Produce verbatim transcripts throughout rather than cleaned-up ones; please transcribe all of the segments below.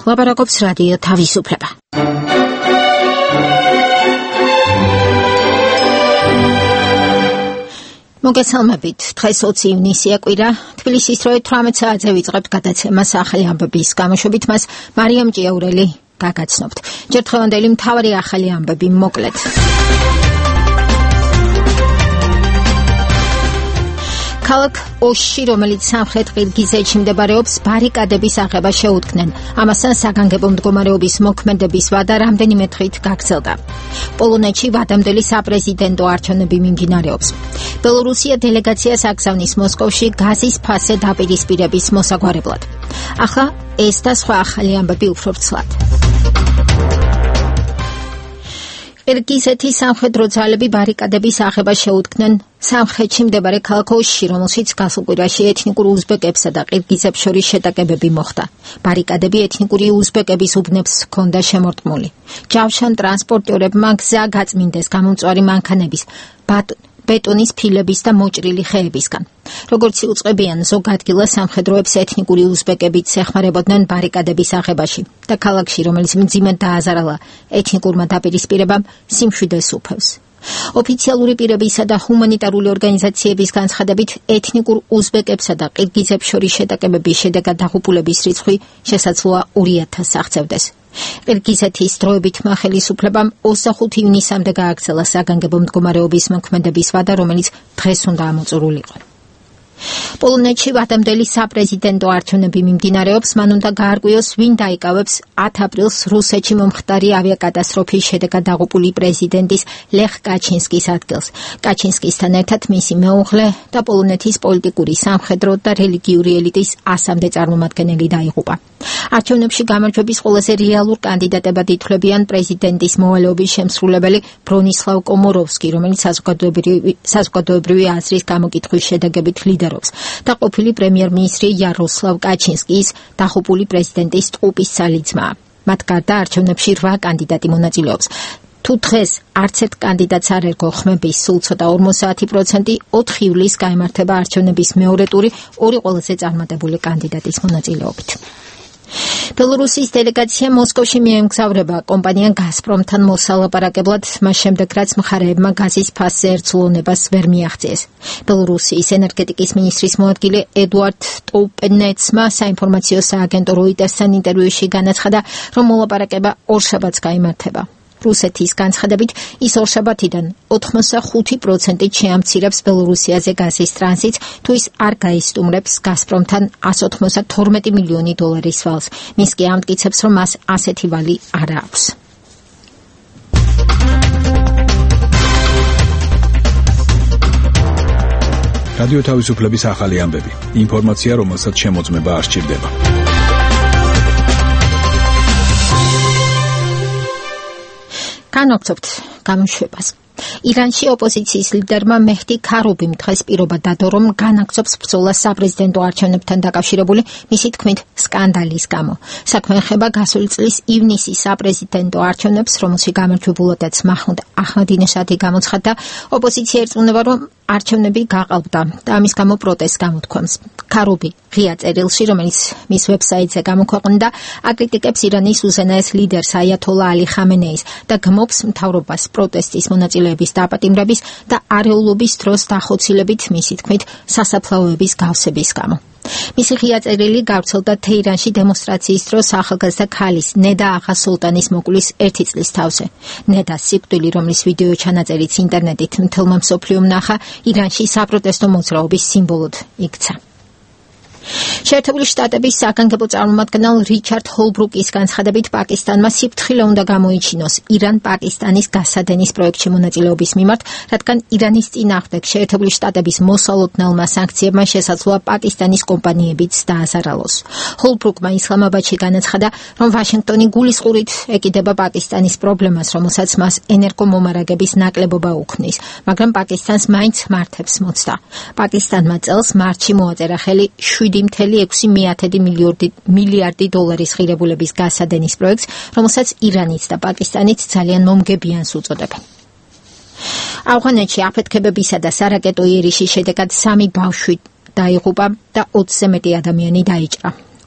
ლაპარაკობს რადიო თავისუფლება. მოგესალმებით, დღეს ოცი ივნისია კვირა, თბილისის დროით თვრამეტ საათზე ვიწყებთ გადაცემას ახალი ამბების გამოშვებით, მას მარიამ ჭიაურელი გაგაცნობთ. ჯერ დღევანდელი მთავარი ახალი ამბები მოკლედ. ქალაქ ოში, რომელიც სამხრეთ ყირგიზეთში მდებარეობს, ბარიკადების აღება შეუდგნენ. ამასთან საგანგებო მდგომარეობის მოქმედების ვადა რამდენიმე დღით გაგრძელდა. პოლონეთში ვადამდელი საპრეზიდენტო არჩევნები მიმდინარეობს. ბელორუსია დელეგაციას აგზავნის მოსკოვში გაზის ფასზე დაპირისპირების მოსაგვარებლად. ახლა ეს და სხვა ახალი ამბები უფრო ვრცლად. ყირგიზეთის სამხედრო ძალები ბარიკადების აღება შეუდგნენ სამხრეთში მდებარე ქალაქ ოში, რომელშიც გასულ კვირაში ეთნიკურ უზბეკებსა და ყირგიზებს შორის შეტაკებები მოხდა. ბარიკადები ეთნიკური უზბეკების უბნებს ჰქონდა შემორტყმული. ჯავშან ტრანსპორტიორებმა გზა გაწმინდეს გამომწვარი მანქანების, ბეტონის ფილების და მოჭრილი ხეებისგან. როგორც იუწყებიან, ზოგ ადგილას სამხედროებს ეთნიკური უზბეკებიც ეხმარებოდნენ ბარიკადების აღებაში და ქალაქში, რომელიც მძიმედ დააზარალა ეთნიკურმა დაპირისპირებამ, სიმშვიდეს უფევს. ოფიციალური პირებისა და ჰუმანიტარული ორგანიზაციების განცხადებით, ეთნიკურ უზბეკებსა და ყირგიზებს შორის შეტაკებების შედეგად დაღუპულების რიცხვი შესაძლოა ორი ათასს აღწევდეს. ყირგიზეთის დროებითმა ხელისუფლებამ ოცდახუთი ივნისამდე გააგრძელა საგანგებო მდგომარეობის მოქმედების ვადა, რომელიც დღეს უნდა ამოწურულიყო. პოლონეთში ვადამდელი საპრეზიდენტო არჩევნები მიმდინარეობს, მან უნდა გაარკვიოს, ვინ დაიკავებს ათ აპრილს რუსეთში მომხდარი ავიაკატასტროფის შედეგად დაღუპული პრეზიდენტის ლეხ კაჩინსკის ადგილს. კაჩინსკისთან ერთად მისი მეუღლე და პოლონეთის პოლიტიკური, სამხედრო და რელიგიური ელიტის ასამდე წარმომადგენელი დაიღუპა. არჩევნებში გამარჯვების ყველაზე რეალურ კანდიდატებად ითვლებიან პრეზიდენტის მოვალეობის შემსრულებელი ბრონისლავ კომოროვსკი, რომელიც საზოგადოებრივი აზრის გამოკითხვის შედეგებით ლიდერობს, და ყოფილი პრემიერ-მინისტრი იაროსლავ კაჩინსკის დაღუპული პრეზიდენტის ტყუპის სალიძმაა. მათ გარდა არჩევნებში რვა კანდიდატი მონაწილეობს. თუ დღეს არც ერთ კანდიდატს არ ერგო ხმების სულ ცოტა ორმოცდაათი პროცენტი, ოთხი ივლისს გაიმართება არჩევნების მეორე ტური ორი ყველაზე წარმატებული კანდიდატის მონაწილეობით. ბელორუსის დელეგაცია მოსკოვში მიემგზავრება კომპანია გაზპრომთან მოსალაპარაკებლად, მას შემდეგ რაც მხარეებმა გაზის ფასზე ერთსულოვნებას ვერ მიაღწიეს. ბელორუსიის ენერგეტიკის მინისტრის მოადგილე ედუარდ ტოუპენეცმა საინფორმაციო სააგენტო როიტერსთან ინტერვიუში განაცხადა, რომ მოლაპარაკება ორშაბათს გაიმართება. რუსეთის განცხადებით, ის ორშაბათიდან ოთხმოცდახუთი პროცენტით შეამცირებს ბელორუსიაზე გაზის ტრანზიტს, თუ ის არ გაისტუმრებს გაზპრომთან ასი ოცდათორმეტი მილიონი დოლარის ვალს. მის კი ამტკიცებს, რომ მას ასეთი ვალი არ აქვს. რადიო თავისუფლების ახალი ამბები. ინფორმაცია, რომელსაც შემოწმება არ სჭირდება. განვაგრძობთ გამოშვებას. ირანში ოპოზიციის ლიდერმა მეჰდი ქარუბიმ დღეს პირობა დადო, რომ განაგრძობს ბრძოლა საპრეზიდენტო არჩევნებთან დაკავშირებული მისი თქმით სკანდალის გამო. საქმე ეხება გასული წლის ივნისის საპრეზიდენტო არჩევნებს, რომელში გამარჯვებულადაც მაჰმუდ აჰმადინეჟადი გამოცხადდა. ოპოზიცია ერწმუნება, რომ არჩევნები გაყალბდა და ამის გამო პროტესტს გამოთქვამს. ქარუბი ღია წერილში, რომელიც მის ვებსაიტზე გამოქვეყნდა, აკრიტიკებს ირანის უზენაეს ლიდერს აიათოლა ალი ხამენეის და გმობს მთავრობას პროტესტის მონაწილეების დაპატიმრების და არეულობის დროს დახოცილებით, მისი თქმით, სასაფლაოების გავსების გამო. მისი ღია წერილი გავრცელდა თეირანში დემონსტრაციის დროს ახალგაზრდა ქალის ნედა აღა სულტანის მოკვლის ერთი წლის თავზე. ნედას სიკვდილი, რომლის ვიდეო ჩანაწერიც ინტერნეტით მთელმა მსოფლიომ ნახა, ირანში საპროტესტო მოძრაობის სიმბოლოდ იქცა. შეერთებული შტატების საგანგებო წარმომადგენელ რიჩარდ ჰოლბრუკის განცხადებით, პაკისტანმა სიფრთხილე უნდა გამოიჩინოს ირან-პაკისტანის გასადენის პროექტში მონაწილეობის მიმართ, რადგან ირანის წინააღმდეგ შეერთებული შტატების მოსალოდნელმა სანქციებმა შესაძლოა პაკისტანის კომპანიებიც დააზარალოს. ჰოლბრუკმა ისლამაბადში განაცხადა, რომ ვაშინგტონი გულისყურით ეკიდება პაკისტანის პრობლემას, რომელსაც მას ენერგომომარაგების ნაკლებობა უქმნის, მაგრამ პაკისტანს მაინც მართებს მოცდა. პაკისტანმა წელს მარტში მოაწერა ხელი შვიდი შვიდი ექვსი მილიარდი დოლარის ღირებულების გასადენის პროექტს, რომელსაც ირანიც და პაკისტანიც ძალიან მომგებიანს უწოდებენ. ავღანეთში აფეთქებებისა და სარაკეტო იერიშის შედეგად სამი ბავშვი დაიღუპა და ოცზე მეტი ადამიანი დაიჭრა.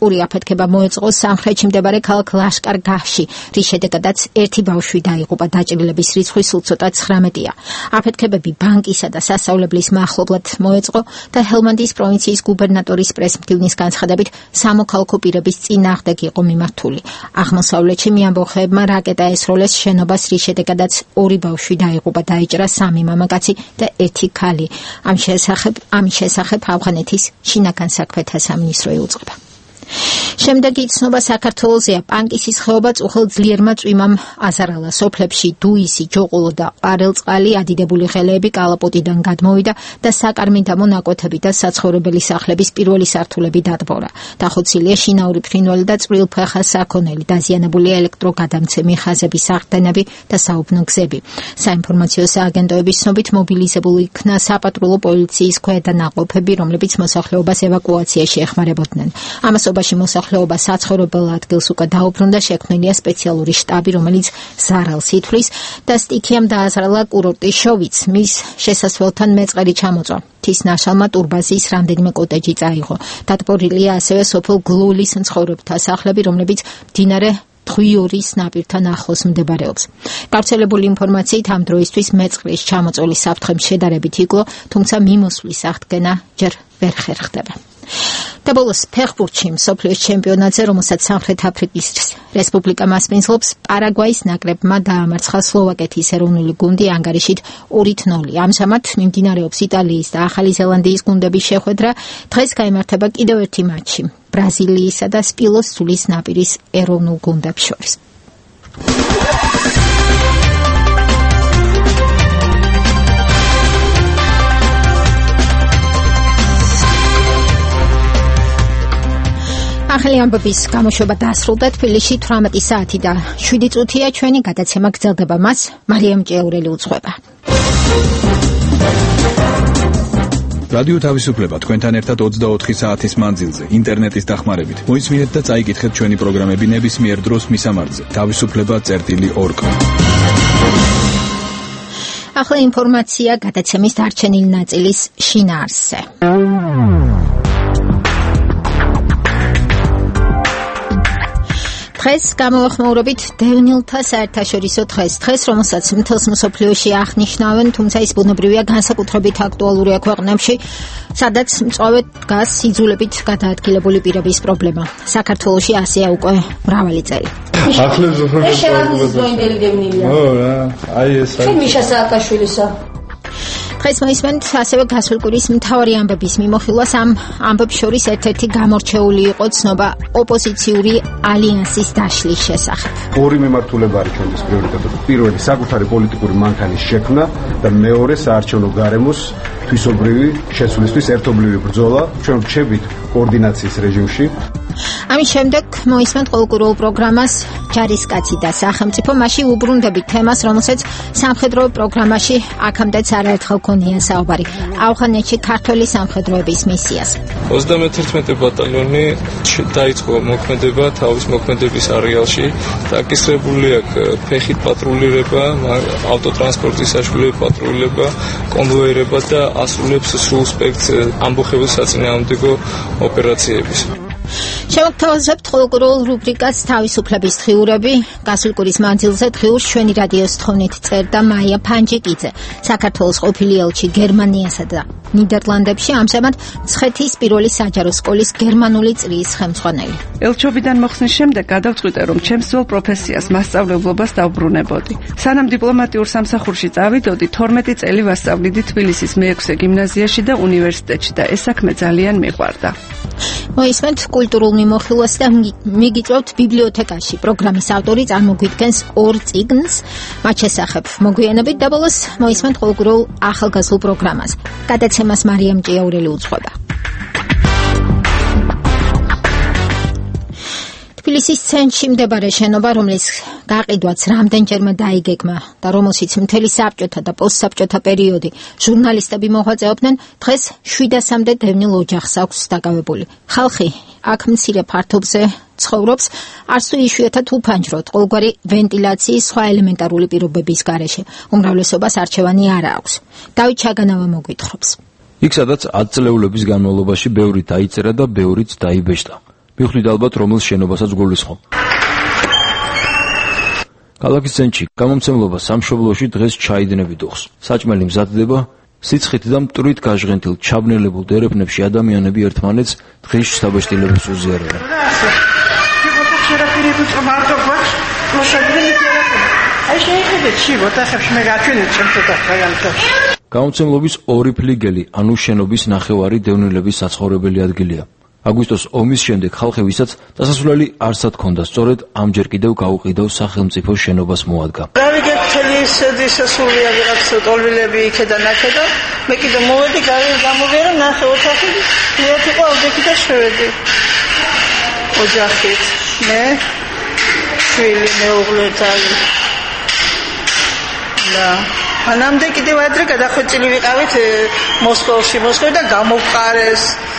ტრაგიკული აფეთქება მოეწყო სამხრეთში მდებარე ქალაქ ლაშკარ-გაჰში, რის შედეგადაც ერთი ბავშვი დაიღუპა, დაჭრილების რიცხვი სულ ცოტა ცხრამეტია. აფეთქებები ბანკისა და სასწავლებლის მახლობლად მოეწყო და ჰელმანდის პროვინციის გუბერნატორის პრესმდივნის განცხადებით სამოქალაქო პირების წინააღმდეგ იყო მიმართული. აღმოსავლეთში მეამბოხეებმა რაკეტა ესროლეს შენობას, რის შედეგადაც ორი ბავშვი დაიღუპა, დაიჭრა სამი მამაკაცი და ერთი ქალი. ამ შესახებ ამ შესახებ ავღანეთის შინაგან საქმეთა სამინისტრო იუწყება. შემდეგი ცნობა საქართველოსია. პანკისის ხეობა წუხელ ძლიერმა წვიმამ აზარალა. სოფლებში დუისი, ჯოყოლო და ყვარელწყალი, ადიდებული ღელეები კალაპოტიდან გადმოვიდა და საკარმიდამო ნაკვეთები და საცხოვრებელი სახლების პირველი სართულები დადბორა. დახოცილია შინაური ფრინველი და წვრილფეხა საქონელი, დაზიანებულია ელექტროგადამცემი ხაზები, საღდენები და საუბნო გზები. საინფორმაციო სააგენტოების ცნობით მობილიზებული იქნა საპატრულო პოლიციის ქვედა ნაყოფები, რომლებიც მოსახლეობას ევაკუაციაში ეხმარებოდნენ. ამასობაში მოსახლეობა საცხოვრებელ ადგილს უკვე დაუბრუნდა, შექმნილია სპეციალური შტაბი, რომელიც ზარალს ითვლის და სტიქიამ დააზრალა კურორტის შოვიც. მის შესასვლელთან მეწყერი ჩამოწვა. მთის ნაშალმა ტურბაზის რამდენიმე კოტეჯი წაიღო. დატბორილია ასევე სოფელ გლულის მცხოვრებთა სახლები, რომლებიც მდინარე თხვიორის ნაპირთან ახლოს მდებარეობს. გავრცელებული ინფორმაციით ამ დროისთვის მეწყრის ჩამოწვლის საფრთხემ შედარებით იკლო, თუმცა მიმოსვლის აღდგენა ჯერ ვერ ხერხდება. და ბოლოს ფეხბურთში მსოფლიოს ჩემპიონატზე, რომელსაც სამხრეთ აფრიკის რესპუბლიკა მასპინძლობს, პარაგვაის ნაკრებმა დაამარცხა სლოვაკეთის ეროვნული გუნდი ანგარიშით ორით ნული. ამჟამად მიმდინარეობს იტალიის და ახალი ზელანდიის გუნდების შეხვედრა. დღეს გაიმართება კიდევ ერთი მატჩი ბრაზილიისა და სპილოს სულის ნაპირის ეროვნულ გუნდებს შორის. ახალი ამბების გამოშვება დასრულდა. თბილისში თვრამეტი საათი და შვიდი წუთია. ჩვენი გადაცემა გრძელდება, მას მარიამ ჭეურელი უძღვება. რადიო თავისუფლება თქვენთან ერთად ოცდაოთხი საათის მანძილზე, ინტერნეტის დახმარებით. მოისმინეთ და წაიკითხეთ ჩვენი პროგრამები ნებისმიერ დროს მისამართზე. თავისუფლება წერტილი ორ კომ. ახლა ინფორმაცია გადაცემის დარჩენილი ნაწილის შინაარსზე. დღეს გამოვახმაურებით დევნილთა საერთაშორისო დღეს. დღეს, რომელსაც მთელს მსოფლიოში აღნიშნავენ, თუმცა ის ბუნებრივია განსაკუთრებით აქტუალურია ქვეყნებში, სადაც მწვავე დგას იძულებით გადაადგილებული პირების პრობლემა. საქართველოში ასეა უკვე მრავალი წელი. ახლებს უბრალოდ ეს შემოგვიძინდელი დევნილია. ო რა, აი ეს არის. მიშა სააკაშვილისა. დღეს მოისმენთ ასევე გასულ კვირის მთავარი ამბების მიმოხილვას. ამ ამბებს შორის ერთ-ერთი გამორჩეული იყო ცნობა ოპოზიციური ალიანსის დაშლის შესახებ. ორი მიმართულება არის ჩვენთვის პრიორიტეტები. პირველი საკუთარი პოლიტიკური მანქანის შექმნა და მეორე საარჩევნო გარემოს თვისობრივი შესვლისთვის ერთობლივი ბრძოლა. ჩვენ ვრჩებით კოორდინაციის რეჟიმში. ამის შემდეგ მოისმენთ ყოველკვირეულ პროგრამას ჯარისკაცი და სახელმწიფო. მასში უბრუნდებით თემას, რომელსაც სამხედრო პროგრამაში აქამდეც არაერთხელ ქონია საუბარი. ავღანეთში ქართველი სამხედროების მისიას. ოცდამეთერთმეტე ბატალიონი დაიწყო მოქმედება თავის მოქმედების არეალში. დაკისრებული აქვს ფეხით პატრულირება, ავტოტრანსპორტის საშუალებით პატრულირება, კონვოირება და ასრულებს სრულ სპექტრს ამბოხებულ საწინააღმდეგო ოპერაციების. შევთავაზებთ ყოველკვირეულ რუბრიკას თავისუფლების დღიურები. გასულ კვირის მანძილზე დღიურს ჩვენი რადიოს თხოვნით წერდა მაია ფანჯიკიძე. საქართველოს ყოფილი ელჩი გერმანიასა და ნიდერლანდებში, ამჟამად მცხეთის პირველი საჯარო სკოლის გერმანული წრიის ხელმძღვანელი. ელჩობიდან მოხსნის შემდეგ გადავწყვიტე, რომ ჩემს ძველ პროფესიას, მასწავლებლობას დავბრუნებოდი. სანამ დიპლომატიურ სამსახურში წავიდოდი, თორმეტი წელი ვასწავლიდი თბილისის მეექვსე გიმნაზიაში და უნივერსიტეტში და ეს საქმე ძალიან მიყვარდა. მოისმენთ კულტურულ მიმოხილვას და მიგიწევთ ბიბლიოთეკაში. პროგრამის ავტორი წარმოგვიდგენს ორ წიგნს, მათ შესახებ მოგვიანებით და ბოლოს მოისმენთ ყოველკვირეულ ახალგაზრდულ პროგრამას. გადაცემას მარიამ ჭეურელი უძღვება. თბილისის ცენტრში მდებარე შენობა, რომლის გაყიდვაც რამდენჯერმე დაიგეგმა და რომელშიც მთელი საბჭოთა და პოსტსაბჭოთა პერიოდი ჟურნალისტები მოღვაწეობდნენ, დღეს შვიდასამდე დევნილ ოჯახს აქვს დაკავებული. ხალხი აქ მცირე ფართობზე ცხოვრობს, არც თუ იშვიათად უფანჯროდ, ყოველგვარი ვენტილაციის სხვა ელემენტარული პირობების გარეშე. უმრავლესობას არჩევანი არ აქვს. დავით ჩაგანავა მოგვითხრობს. იქ სადაც ათწლეულების განმავლობაში ბევრი დაიწერა და ბევრიც დაიბეჭდა. მივხვდით ალბათ რომელ შენობასაც გულისხმობ. ქალაქის ცენტრში გამომცემლობა სამშობლოში დღეს ჩაიდნებით უხს. საჭმელი მზადდება, სიცხით და მტვრით გაჟღენთილ ჩაბნელებულ დერეფნებში ადამიანები ერთმანეთს დღის საბეჭდილებას უზიარებენ. გამომცემლობის ორი ფლიგელი, ანუ შენობის ნახევარი დევნილების საცხოვრებელი ადგილია. აგვისტოს ომის შემდეგ ხალხი, ვისაც დასასვლელი არსად ჰქონდა, სწორედ ამჯერ კიდევ გაუყიდავ სახელმწიფო შენობას მოადგა. გავიგეთ მთელი დასასვლელია ვიღაც ტოლვილები იქედან აქედან, მე კიდე მოვედი, გამოვიარა ნახე ოთახი, ერთ იყო ავდექი და შევედი. ოჯახით, მე, შვილი, მეუღლე, ძალი. და მანამდე კიდევ ადრე გადახვეწილი ვიყავით მოსკოვში, მოსკოვი და გამოვყარეს.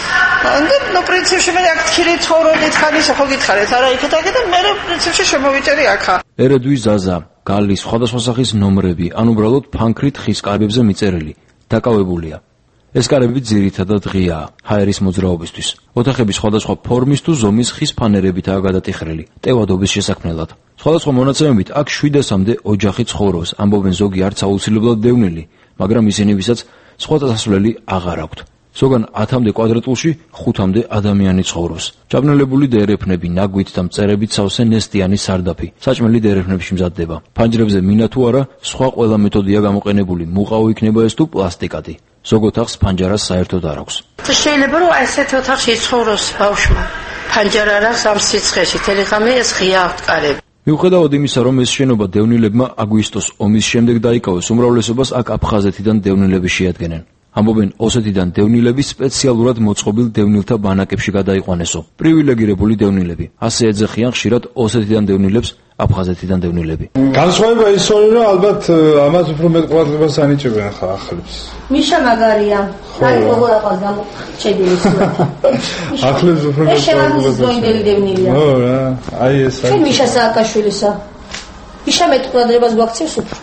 ну, в принципе, მე აქ ხირი ცხოვრობდით, ხანის ხო გითხარით, არა იქეთ აქეთ და მე პრინციპში შემოვიჭერი აქა. ერედვი ზაზა, გალის სხვადასხვა სახის ნომრები, ან უბრალოდ ფანქრით ხის კარებებზე მიწერილი, დაკავებულია. ეს კარები ძირითადად ღიაა, ჰაერის მოძრაობისთვის. ოთახები სხვადასხვა ფორმის თუ ზომის ხის ფანერებითაა გადატიხრილი, ტევადობის შესაქმნელად. სხვადასხვა მონაცემებით აქ შვიდასამდე ოჯახი ცხოვრობს, ამბობენ ზოგი არც აუცილებლად დევნილი, მაგრამ ისინი, ვისაც სხვა დასასვლელი აღარ აქვთ. ზოგან ათამდე კვადრატულში ხუთამდე ადამიანი ცხოვრობს. ჩაბნელებული დერეფნები, ნაგვით და მწერებით სავსე ნესტიანი სარდაფი. საჭმელი დერეფნებში მზადდება. ფანჯრებზე მინა თუ არა, სხვა ყველა მეთოდია გამოყენებული. მუყაო იქნება ეს თუ პლასტიკატი. ზოგ ოთახს ფანჯარას საერთოდ არ აქვს. შეიძლება რომ ასეთ ოთახში ცხოვროს ბავშვმა. ფანჯარა არ აქვს ამ სიცხეში, თელიღამე ეს ღია აქვთ კარები. მიუხედავად იმისა, რომ ეს შენობა დევნილებმა აგვისტოს ომის შემდეგ დაიკავეს, უმრავლესობას აქ აფხაზეთიდან დევნილები შეადგენენ. ამბობენ, ოსეთიდან დევნილები სპეციალურად მოწყობილ დევნილთა ბანაკებში გადაიყვანესო. პრივილეგირებული დევნილები. ასე ეძახიან ხშირად ოსეთიდან დევნილებს აფხაზეთიდან დევნილები. განსხვავება ის არის, რომ ალბათ ამას უფრო მეტ ყურადღებას ანიჭებენ ხა ახლებს. მიშა მაგარია. აი როგორ აყავს გამოჩედილი სურათი. ახლებს უფრო მეტ ყურადღებას ანიჭებენ. ო რა, აი ეს არის. მიშა სააკაშვილისა. მიშა მეტ ყურადღებას გვაქცევს უფრო.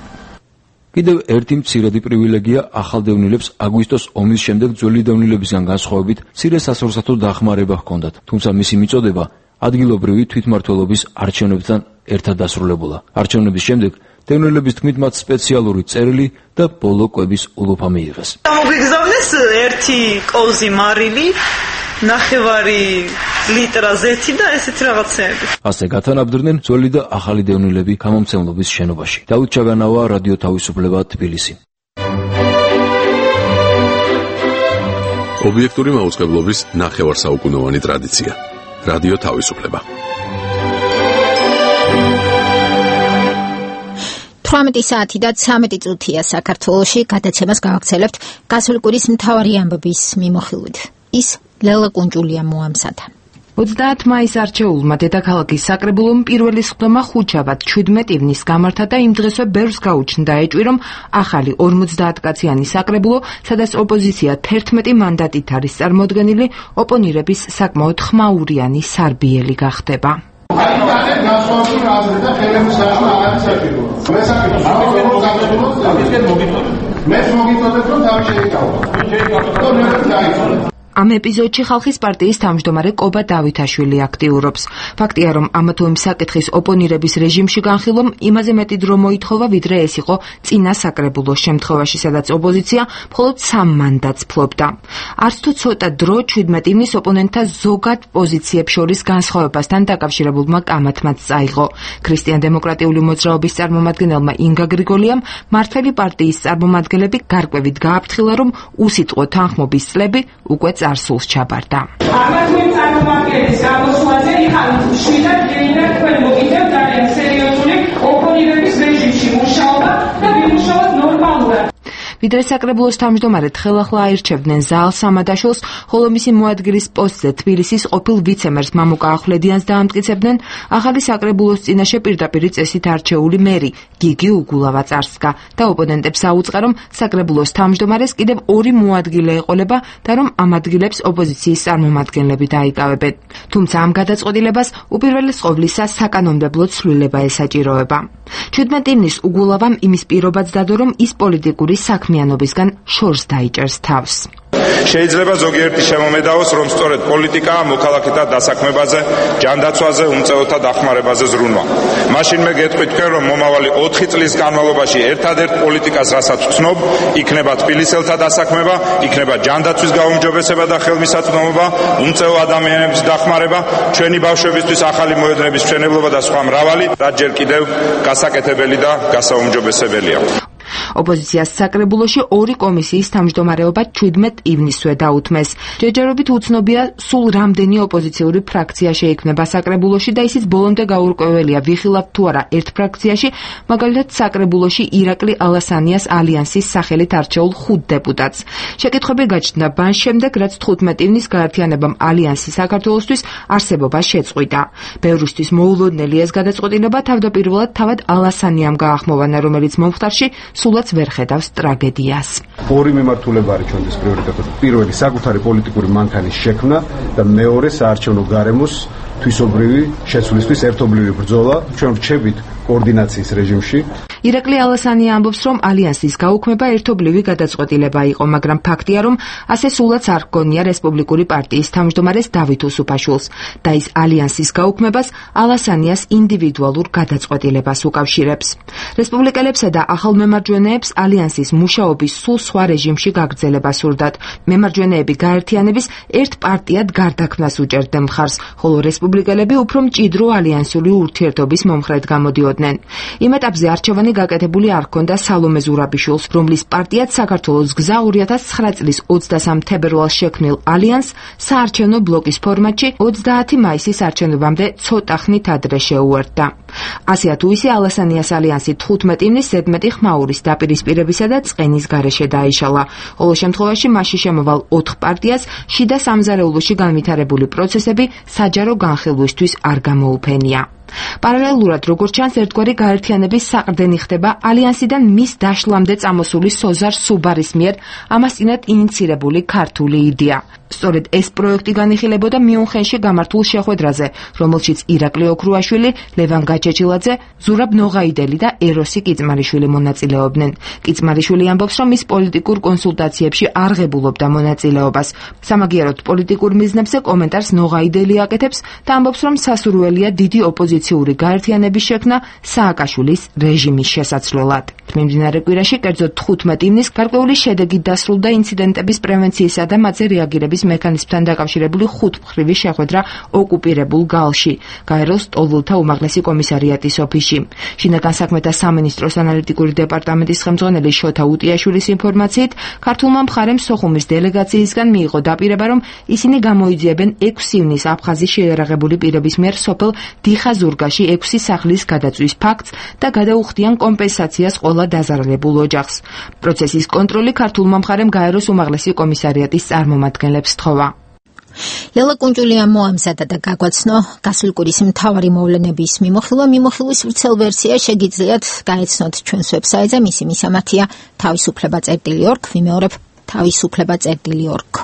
კიდევ ერთი მცირედი პრივილეგია ახალდევნილებს აგვისტოს ომის შემდეგ ძველი დევნილებისგან განსხვავებით მცირე სასურსათო დახმარება ჰქონდათ, თუმცა მისი მიწოდება ადგილობრივი თვითმმართველობის არჩევნებთან ერთად დასრულებულა. არჩევნების შემდეგ დევნილების თქმით მათ სპეციალური წერილი და ბოლო კვების ულუფა მიიღეს. გამოგიგზავნეს ერთი კოზი მარილი, ნახევარი ლიტრა ზეთი და ესეთი რაღაცეები. ასე გათანაბდნენ ძველი და ახალი დევნილები გამომცემლობის შენობაში. დავით ჩაგანავა, რადიო თავისუფლება, თბილისი. ობიექტური მაუწყებლობის ნახევარსაუკუნოვანი ტრადიცია. რადიო თავისუფლება. თვრამეტი საათი და ცამეტი წუთია საქართველოში. გადაცემას გავაგრძელებთ გასული კვირის მთავარი ამბების მიმოხილვით. ის ლელა კუნჯულია მოამზადა. ოცდაათი მაისს არჩეულმა დედაქალაქის საკრებულომ პირველი სხდომა ხუთშაბათ შვიდმეტი ივნის გამართა და იმ დღესვე ბევრს გაუჩნდა ეჭვი, რომ ახალი ორმოცდაათკაციანი საკრებულო, სადაც ოპოზიცია თერთმეტი მანდატით არის წარმოდგენილი, ოპონირების საკმაოდ ხმაურიანი სარბიელი გახდება. ამ ეპიზოდში ხალხის პარტიის თავმჯდომარე კობა დავითაშვილი აქტიურობს. ფაქტია, რომ ამა თუ იმ საკითხის ოპონირების რეჟიმში განხილვამ იმაზე მეტი დრო მოითხოვა, ვიდრე ეს იყო წინა საკრებულოს შემთხვევაში, სადაც ოპოზიცია მხოლოდ სამ მანდატს ფლობდა. არც თუ ცოტა დრო შვიდმეტი ივნის ოპონენტთა ზოგად პოზიციებს შორის განსხვავებასთან დაკავშირებულმა კამათმაც წაიღო. ქრისტიან-დემოკრატიული მოძრაობის წარმომადგენელმა ინგა გრიგოლიამ მართველი პარტიის წარმომადგენლები გარკვევით გააფრთხილა, რომ უსიტყვო თანხმობის წლები უკვე წარსულს ჩაბარდა. ამათვე წარმომადგენლის გამოსვლაზე იხარით მშვიდად გეიდა თქვენ მოგიწევთ ძალიან სერიოზული ოპონირების რეჟიმში მუშაობა და ვიმუშაოთ ნორმალურად. ვიდრე საკრებულოს თავმჯდომარედ ხელახლა აირჩევდნენ ზაალ სამადაშვილს, ხოლო მისი მოადგილის პოსტზე თბილისის ყოფილ ვიცემერს მამუკა ახვლედიანს დაამტკიცებდნენ, ახალი საკრებულოს წინაშე პირდაპირი წესით არჩეული მერი გიგი უგულავა წარსდგა და ოპონენტებს აუწყა, რომ საკრებულოს თავმჯდომარეს კიდევ ორი მოადგილე ეყოლება და რომ ამ ადგილებს ოპოზიციის წარმომადგენლები დაიკავებენ. თუმცა ამ გადაწყვეტილებას უპირველეს ყოვლისა საკანონმდებლო ცვლილება ესაჭიროება. შვიდმეტი ივნის უგულავამ იმის პირობაც დადო, რომ ის პოლიტიკური საქმიანობისგან შორს დაიჭერს თავს. შეიძლება ზოგიერთი შემომედაოს, რომ სწორედ პოლიტიკაა მოქალაქეთა დასაქმებაზე, ჯანდაცვაზე, უმწეოთა დახმარებაზე ზრუნვა. მაშინ მე გეტყვით თქვენ, რომ მომავალი ოთხი წლის განმავლობაში ერთადერთ პოლიტიკას, რასაც ვცნობ, იქნება თბილისელთა დასაქმება, იქნება ჯანდაცვის გაუმჯობესება და ხელმისაწვდომობა, უმწეო ადამიანების დახმარება, ჩვენი ბავშვებისთვის ახალი მოედნების მშენებლობა და სხვა მრავალი, რაც ჯერ კიდევ გასაკეთებელი და გასაუმჯობესებელია. ოპოზიციას საკრებულოში ორი კომისიის თავმჯდომარეობა ჩვიდმეტ ივნისვე დაუთმეს. ჯერჯერობით უცნობია, სულ რამდენი ოპოზიციური ფრაქცია შეიქმნება საკრებულოში და ისიც ბოლომდე გაურკვეველია, ვიხილავთ თუ არა ერთ ფრაქციაში, მაგალითად საკრებულოში ირაკლი ალასანიას ალიანსის სახელით არჩეულ ხუთ დეპუტატს. შეკითხვები გაჩნდა ბანს შემდეგ, რაც თხუთმეტ ივნისს გაერთიანებამ ალიანსი საქართველოსთვის არსებობა შეწყვიტა. ბევრისთვის მოულოდნელი ეს გადაწყვეტილება თავდაპირველად თავად ალასანიამ გაახმოვანა, რომელიც მომხდარში სულაც ვერ ხედავს ტრაგედიას. ორი მიმართულება არის ჩვენთვის პრიორიტეტი. პირველი საკუთარი პოლიტიკური მანქანის შექმნა და მეორე საარჩევნო გარემოს თვისობრივი შეცვლისთვის ერთობლივი ბრძოლა. ჩვენ რჩებით კოორდინაციის რეჟიმში. ირაკლი ალასანია ამბობს, რომ ალიანსის გაუქმება ერთობლივი გადაწყვეტილება იყო, მაგრამ ფაქტია, რომ ასე სულაც არ ჰგონია რესპუბლიკური პარტიის თავმჯდომარეს დავით უსუფაშვილს და ის ალიანსის გაუქმებას ალასანიას ინდივიდუალურ გადაწყვეტილებას უკავშირებს. რესპუბლიკელებსა და ახალ მემარჯვენეებს ალიანსის მუშაობის სულ სხვა რეჟიმში გაგრძელება სურდათ. მემარჯვენეები გაერთიანების ერთ პარტიად გარდაქმნას უჭერდნენ მხარს, ხოლო რესპუბლიკელები უფრო მჭიდრო ალიანსური ურთიერთობის მომხრედ გამოდიოდნენ. იმ ეტაპზე არჩევანი გაკეთებული არ ჰქონდა სალომე ზურაბიშვილს, რომლის პარტიად საქართველოს გზა ორი ათას ცხრა წლის ოცდასამი თებერვალს შექმნილ ალიანს საარჩევნო ბლოკის ფორმატში ოცდაათი მაისის არჩევნებამდე ცოტა ხნით ადრე შეუერთდა. ასეა თუ ისე ალასანიას ალიანსი თხუთმეტ ივნისს ზედმეტი ხმაურის დაპირისპირებისა და წყენის გარეშე დაიშალა, ხოლო შემთხვევაში მასში შემოვალ ოთხ პარტიას შიდა სამზარეულოში განვითარებული პროცესები საჯარო განხილვისთვის არ გამოუფენია. პარალელურად, როგორც ჩანს, ერთგვარი გაერთიანების საყრდენი ხდება ალიანსიდან მის დაშლამდე წამოსული სოზარ სუბარის მიერ ამასწინად ინიცირებული ქართული იდეა. სწორედ ეს პროექტი განიხილებოდა მიუნხენში გამართულ შეხვედრაზე, რომელშიც ირაკლი ოქრუაშვილი, ლევან გაჩეჩილაძე, ზურაბ ნოღაიდელი და ეროსი კიწმარიშვილი მონაწილეობდნენ. კიწმარიშვილი ამბობს, რომ ის პოლიტიკურ კონსულტაციებში არ ღებულობდა მონაწილეობას. სამაგიეროდ პოლიტიკურ მიზნებზე კომენტარს ნოღაიდელი აკეთებს და ამბობს, რომ სასურველია დიდი ოპოზიციური გაერთიანების შექმნა სააკაშვილის რეჟიმის შესაცვლელად. მიმდინარე კვირაში, კერძოდ თხუთმეტ ივნისს, გარკვეული შედეგით დასრულდა ინციდენტების პრევენციისა და მათზე რეაგირების მექანიზმთან დაკავშირებული ხუთმხრივი შეხვედრა ოკუპირებულ გალში, გაეროს ტოლულთა უმაღლესი კომისარიატის ოფისში. შინაგან საქმეთა სამინისტროს ანალიტიკური დეპარტამენტის ხელმძღვანელი შოთა უტიაშვილის ინფორმაციით, ქართულმა მხარემ სოხუმის დელეგაციისგან მიიღო დაპირება, რომ ისინი გამოიძიებენ ექვსი ივნისს აფხაზის შეიარაღებული პირების მიერ სოფელ დიხაზურგაში ექვსი სახლის გადაწვის ფაქტს და გადაუხდიან კომპენსაციას ყველა დაზარალებულ ოჯახს. პროცესის კონტროლი ქართულმა მხარემ გაეროს უმაღლესი კომისარიატის წარმომადგენლებს თხოვა. ლელა კუნჯულია მოამზადა და გაგვაცნო გასული კვირის მთავარი მოვლენების მიმოხილვა. მიმოხილვის ვრცელ ვერსია შეგიძლიათ გაეცნოთ ჩვენს ვებსაიტზე, მისი მისამართია თავისუფლება წერტილი ორგ, ვიმეორებ თავისუფლება წერტილი ორგ.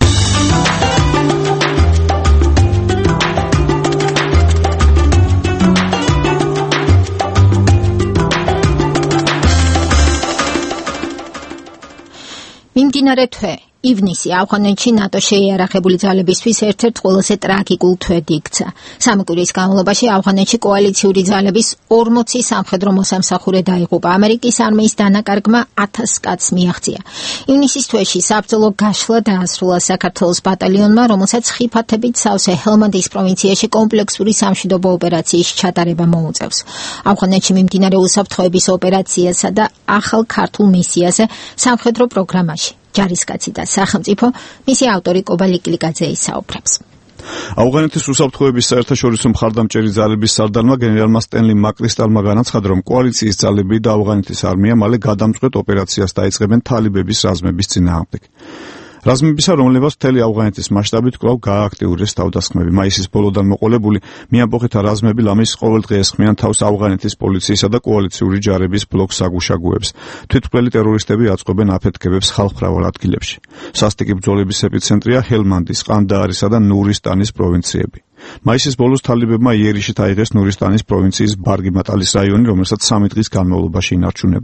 მიმდინარე თვე ივნისი ავღანეთში ნატო შეიარაღებული ძალებისთვის ერთ-ერთ ყველაზე ტრაგიკულ თვედ იქცა. სამი კვირის განმავლობაში ავღანეთში კოალიციური ძალების ორმოცი სამხედრო მოსამსახურე დაიღუპა. ამერიკის არმიის დანაკარგმა ათას კაცს მიაღწია. ივნისის თვეში საბრძოლო გაშლა დაასრულა საქართველოს ბატალიონმა, რომელსაც ხიფათებით სავსე ჰელმანდის პროვინციაში კომპლექსური სამშვიდობო ოპერაციის ჩატარება მოუწევს. ავღანეთში მიმდინარე უსაფრთხოების ოპერაციასა და ახალ ქართულ მისიაზე სამხედრო პროგრამაში ჯარისკაცი და სახელმწიფო, მისი ავტორი კობალი კლიკაძე ისაუბრებს. ავღანეთის უსაფრთხოების საერთაშორისო მხარდამჭერი ძალების სარდალმა გენერალმა სტენლი მაკრისტალმა განაცხადა, რომ კოალიციის ძალები და ავღანეთის არმია მალე გადამწყვეტ ოპერაციას დაიწყებენ თალიბების რაზმების წინააღმდეგ. რაზმებისა, რომლებაც მთელი ავღანეთის მასშტაბით კვლავ გაააქტიურეს თავდასხმები. მაისის ბოლოდან მოყოლებული მიამბოხეთა რაზმები ლამის ყოველდღე ესხმიან თავს ავღანეთის პოლიციისა და კოალიციური ჯარების ბლოკს საგუშაგოებს. თვითმკვლელი ტერორისტები აწყობენ აფეთქებებს ხალხმრავალ ადგილებში. სასტიკი ბრძოლების ეპიცენტრია ჰელმანდის, ყანდაარისა და ნურისტანის პროვინციები. მაისის ბოლოს თალიბებმა იერიშით აიღეს ნურისტანის პროვინციის ბარგიმატალის რაიონი, რომელსაც სამი დღის განმავლობაში ინარჩუნებდნენ.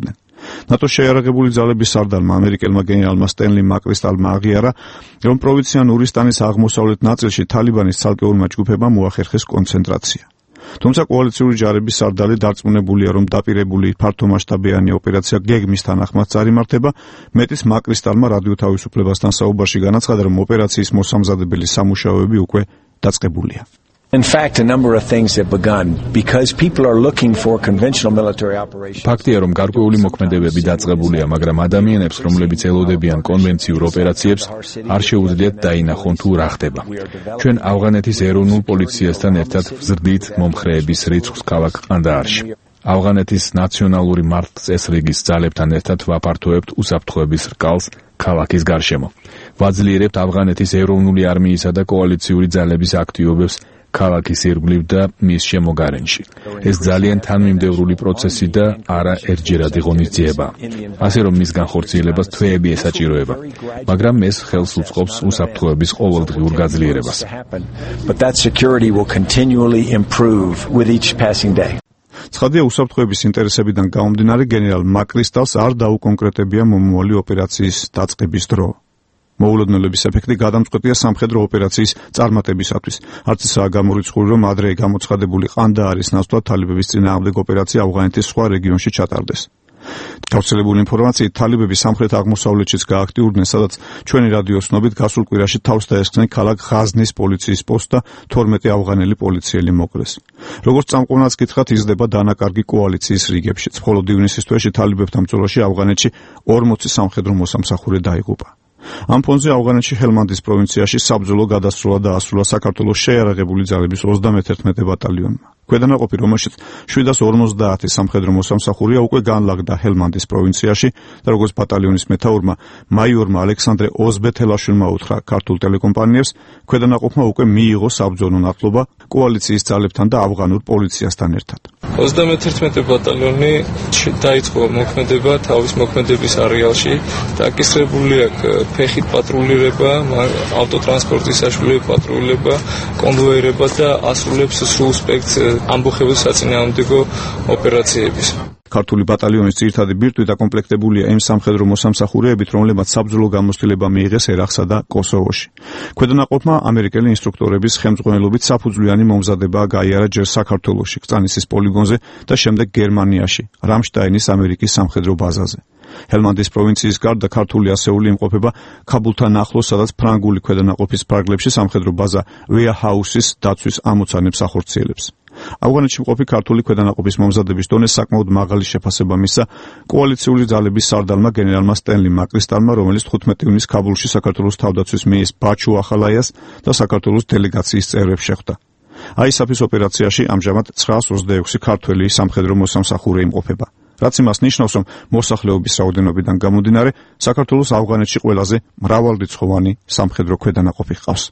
ნატოს შეიარაღებული ძალების სარდალმა ამერიკელმა გენერალმა სტენლი მაკრისტალმა აღიარა, რომ პროვინცია ნურისტანის აღმოსავლეთ ნაწილში თალიბანის ცალკეულმა ჯგუფებმა მოახერხეს კონცენტრაცია. თუმცა კოალიციური ჯარების სარდალი დარწმუნებულია, რომ დაპირებული ფართომასშტაბიანი ოპერაცია გეგმის თანახმად წარიმართება. მეტის მაკრისტალმა რადიო თავისუფლებასთან საუბარში განაცხადა, რომ ოპერაციის მოსამზადებელი სამუშაოები უკვე დაწყებულია. In fact, a number of things have begun because people are looking for conventional military operations. ფაქტია, რომ გარკვეული მოქმედებები დაწყებულია, მაგრამ ადამიანებს, რომლებიც ელოდებიან კონვენციურ ოპერაციებს, არ შეუძლიათ დაინახონ თუ რა ხდება. ჩვენ ავღანეთის ეროვნულ პოლიციასთან ერთად ვზრდით მომხრეების რიცხვს ქალაქ ყანდაარში. ავღანეთის ნაციონალური მართლწესრიგის ძალებთან ერთად ვაფართოებთ უსაფრთხოების რკალს ქალაქის გარშემო. ვაძლიერებთ ავღანეთის ეროვნული არმიისა და კოალიციური ძალების აქტივობებს ქალაქის ირგვლივ და მის შემოგარენში. ეს ძალიან თანმიმდევრული პროცესი და არა ერთჯერადი ღონისძიება. ასე რომ მის განხორციელებას თვეები ესაჭიროება, მაგრამ ეს ხელს უწყობს უსაფრთხოების ყოველდღიურ გაძლიერებას. But that security will continually improve with each passing day. ცხადია, უსაფრთხოების ინტერესებიდან გამომდინარე გენერალ მაკრისტალს არ დაუკონკრეტებია მომავალი ოპერაციის დაწყების დრო. მოულოდნელობის ეფექტი გადამწყვეტია სამხედრო ოპერაციის წარმატებისათვის. არც ისაა გამორიცხული, რომ ადრე გამოცხადებული ყანდაარის ნაცვლად თალიბების წინააღმდეგ ოპერაცია ავღანეთის სხვა რეგიონში ჩატარდეს. გავრცელებული ინფორმაციით თალიბები სამხრეთ-აღმოსავლეთშიც გააქტიურდნენ, სადაც ჩვენი რადიოს ცნობით გასულ კვირაში თავს დაესხნენ ქალაქ ღაზნის პოლიციის პოსტს და თორმეტი ავღანელი პოლიციელი მოკლეს. როგორც წამყვანად გითხრათ, იზრდება დანაკარგი კოალიციის რიგებშიც. მხოლოდ ივნისის თვეში თალიბებთან ბრძოლაში ავღანეთში ორმოცი სამხედრო მოსამსახურე დაიღუპა. ამ ფონზე ავღანეთში ჰელმანდის პროვინციაში საბრძოლო გადასროლა დაასრულა საქართველოს შეიარაღებული ძალების ოცდამეთერთმეტე ბატალიონმა. ქვედანაყოფი, რომელშიც შვიდას ორმოცდაათი სამხედრო მოსამსახურეა, უკვე განლაგდა ჰელმანდის პროვინციაში და როგორც ბატალიონის მეთაურმა მაიორმა ალექსანდრე ოზბეთელაშვილმა უთხრა ქართულ ტელეკომპანიებს, ქვედანაყოფმა უკვე მიიღო საბრძოლო ნათლობა კოალიციის ძალებთან და ავღანურ პოლიციასთან ერთად. ოცდამეთერთმეტე ბატალიონი დაიწყო მოქმედება თავის მოქმედების არეალში, დაკისრებული აქვს ფეხით პატრულირება, ავტოტრანსპორტის საშუალებით პატრულირება, კონვოირება და ასრულებს სრულ სპექტრს ამბოხებულ საწინააღმდეგო ოპერაციების. ქართული ბატალიონის ძირითადი ბირთვი დაკომპლექტებულია იმ სამხედრო მოსამსახურეებით, რომლებმაც საბრძოლო გამოცდილება მიიღეს ერაყსა და კოსოვოში. ქვედანაყოფმა ამერიკელი ინსტრუქტორების ხელმძღვანელობით საფუძვლიანი მომზადება გაიარა ჯერ საქართველოში, კრწანისის პოლიგონზე და შემდეგ გერმანიაში, რამშტაინის ამერიკის სამხედრო ბაზაზე. ჰელმანდის პროვინციის გარდა ქართული ასეული იმყოფება ქაბულთან ახლოს, სადაც ფრანგული ქვედანაყოფის ფარგლებში სამხედრო ბაზა ვეაჰაუსის დაცვის ამოცანებს ახორციელებს. ავღანეთში მყოფი ქართული ქვედანაყოფის მომზადების დონე საკმაოდ მაღალი შეფასება მისცა კოალიციური ძალების სარდალმა გენერალმა სტენლი მაკრისტალმა, რომელიც თხუთმეტი ივნის ქაბულში საქართველოს თავდაცვის მინისტრ ბაჩუ ახალაიას და საქართველოს დელეგაციის წევრებს შეხვდა. აისაფის ოპერაციაში ამჟამად ცხრაას ოცდაექვსი ქართველი სამხედრო მოსამსახურე იმყოფება. რაც იმას ნიშნავს, რომ მოსახლეობის რაოდენობიდან გამომდინარე, საქართველოს ავღანეთში ყველაზე მრავალრიცხოვანი სამხედრო ქვედანაყოფი ჰყავს.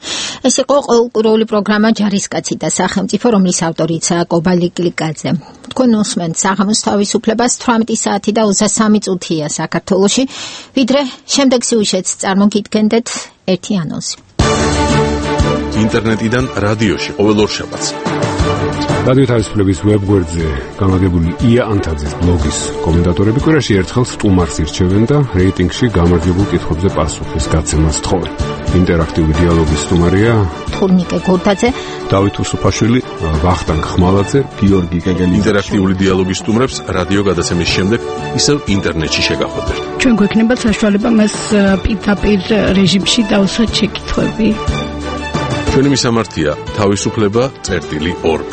ეს იყო ყოველკვირეული პროგრამა ჯარისკაცი და სახელმწიფო, რომლის ავტორიცაა კობალი კლიკაძე. თქვენ უსმენთ საღამოს თავისუფლებას, თვრამეტი საათი და ოცდასამი წუთია საქართველოში. ვიდრე შემდეგ სიუჟეტს წარმოგიდგენდეთ ერთი ანონსი. ინტერნეტიდან რადიოში ყოველ ორშაბათს. რადიო თავისუფლების ვებგვერდზე გამაგებული ია ანთაძის ბლოგის კომენტატორები კვირაში ერთხელ სტუმარს ირჩევენ და რეიტინგში გამარჯვებულ კითხვებზე პასუხის გაცემას თხოვენ. ინტერაქტიული დიალოგის სტუმარია თურნიკე გორდაძე, დავით უსუფაშვილი, ვახტანგ ხმალაძე, გიორგი კეგელი. ინტერაქტიული დიალოგის სტუმრებს რადიო გადაცემის შემდეგ ისევ ინტერნეტში შეგახვედრთ. ჩვენ გვექნება საშუალება მას პირდაპირ რეჟიმში დავსვათ შეკითხვები. ჩვენი მისამართია თავისუფლება წერტილი ორგ.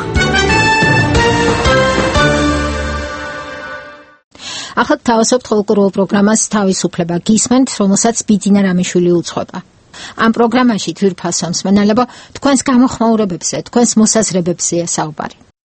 ახლა თავისუფლ ყოველკვირეულ პროგრამას თავისუფლება გისმენთ, რომელსაც ბიძინა რამიშვილი უძღვება. ამ პროგრამაში თვირფასო მსმენელებო, თქვენს გამოხმაურებებზე, თქვენს მოსაზრებებზეა საუბარი.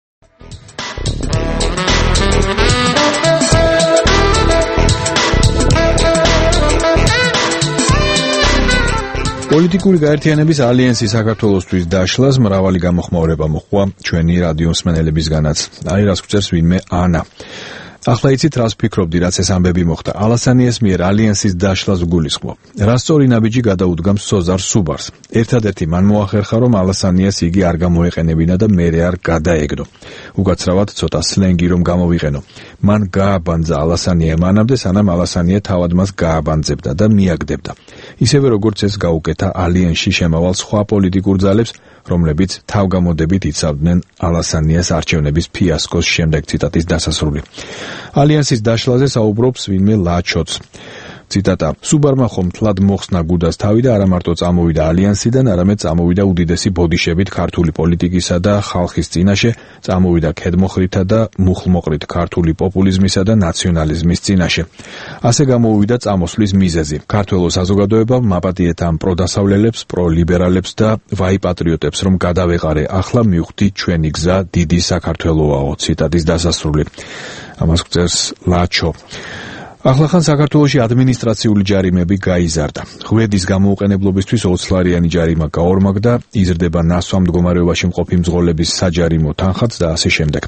პოლიტიკური გაერთიანების ალიანსი საქართველოსთვის დაშლას მრავალი გამოხმაურება მოჰყვა ჩვენი რადიო მსმენელებისგანაც. აი რას გვწერს ვინმე ანა. ახლა იცით რას ვფიქრობდი, რაც ეს ამბები მოხდა. ალასანიას მიერ ალიანსის დაშლას გულისხმობ. რა სწორი ნაბიჯი გადაუდგამს სოზარ სუბარს. ერთადერთი მან მოახერხა, რომ ალასანიას იგი არ გამოეყენებინა და მერე არ გადაეგდო. უკაცრავად ცოტა სლენგი რომ გამოვიყენო. მან გააბანძა ალასანია მანამდე, სანამ ალასანია თავად მას გააბანძებდა და მიაგდებდა. ისევე როგორც ეს გაუკეთა ალიანსში შემავალ სხვა პოლიტიკურ ძალებს, რომლებიც თავგამოდებით იცავდნენ ალასანიას არჩევნების ფიასკოს შემდეგ. ციტატის დასასრული. ალიანსის დაშლაზე საუბრობს ვინმე ლაჩოც. ციტატა: სუბარმა ხომ თლად მოხსნა გუდას თავი და არა მარტო წამოვიდა ალიანსიდან, არამედ წამოვიდა უდიდესი ბოდიშებით ქართული პოლიტიკისა და ხალხის წინაშე, წამოვიდა ქედმოხრითა და მუხლმოყრით ქართული პოპულიზმისა და ნაციონალიზმის წინაშე. ასე გამოუვიდა წამოსვლის მიზეზი. ქართველო საზოგადოება მაპატიეთ ამ პროდასავლელებს, პროლიბერალებს და ვაიპატრიოტებს, რომ გადავეყარე, ახლა მივხვდით ჩვენი გზა დიდი საქართველოაო. ციტატის დასასრული. ამას გწერს ლაჩო. ახლახან საქართველოში ადმინისტრაციული ჯარიმები გაიზარდა. ღვედის გამოუყენებლობისთვის ოცლარიანი ჯარიმა გაორმაგდა, იზრდება ნასვამ მდგომარეობაში მყოფი მძღოლების საჯარიმო თანხაც და ასე შემდეგ.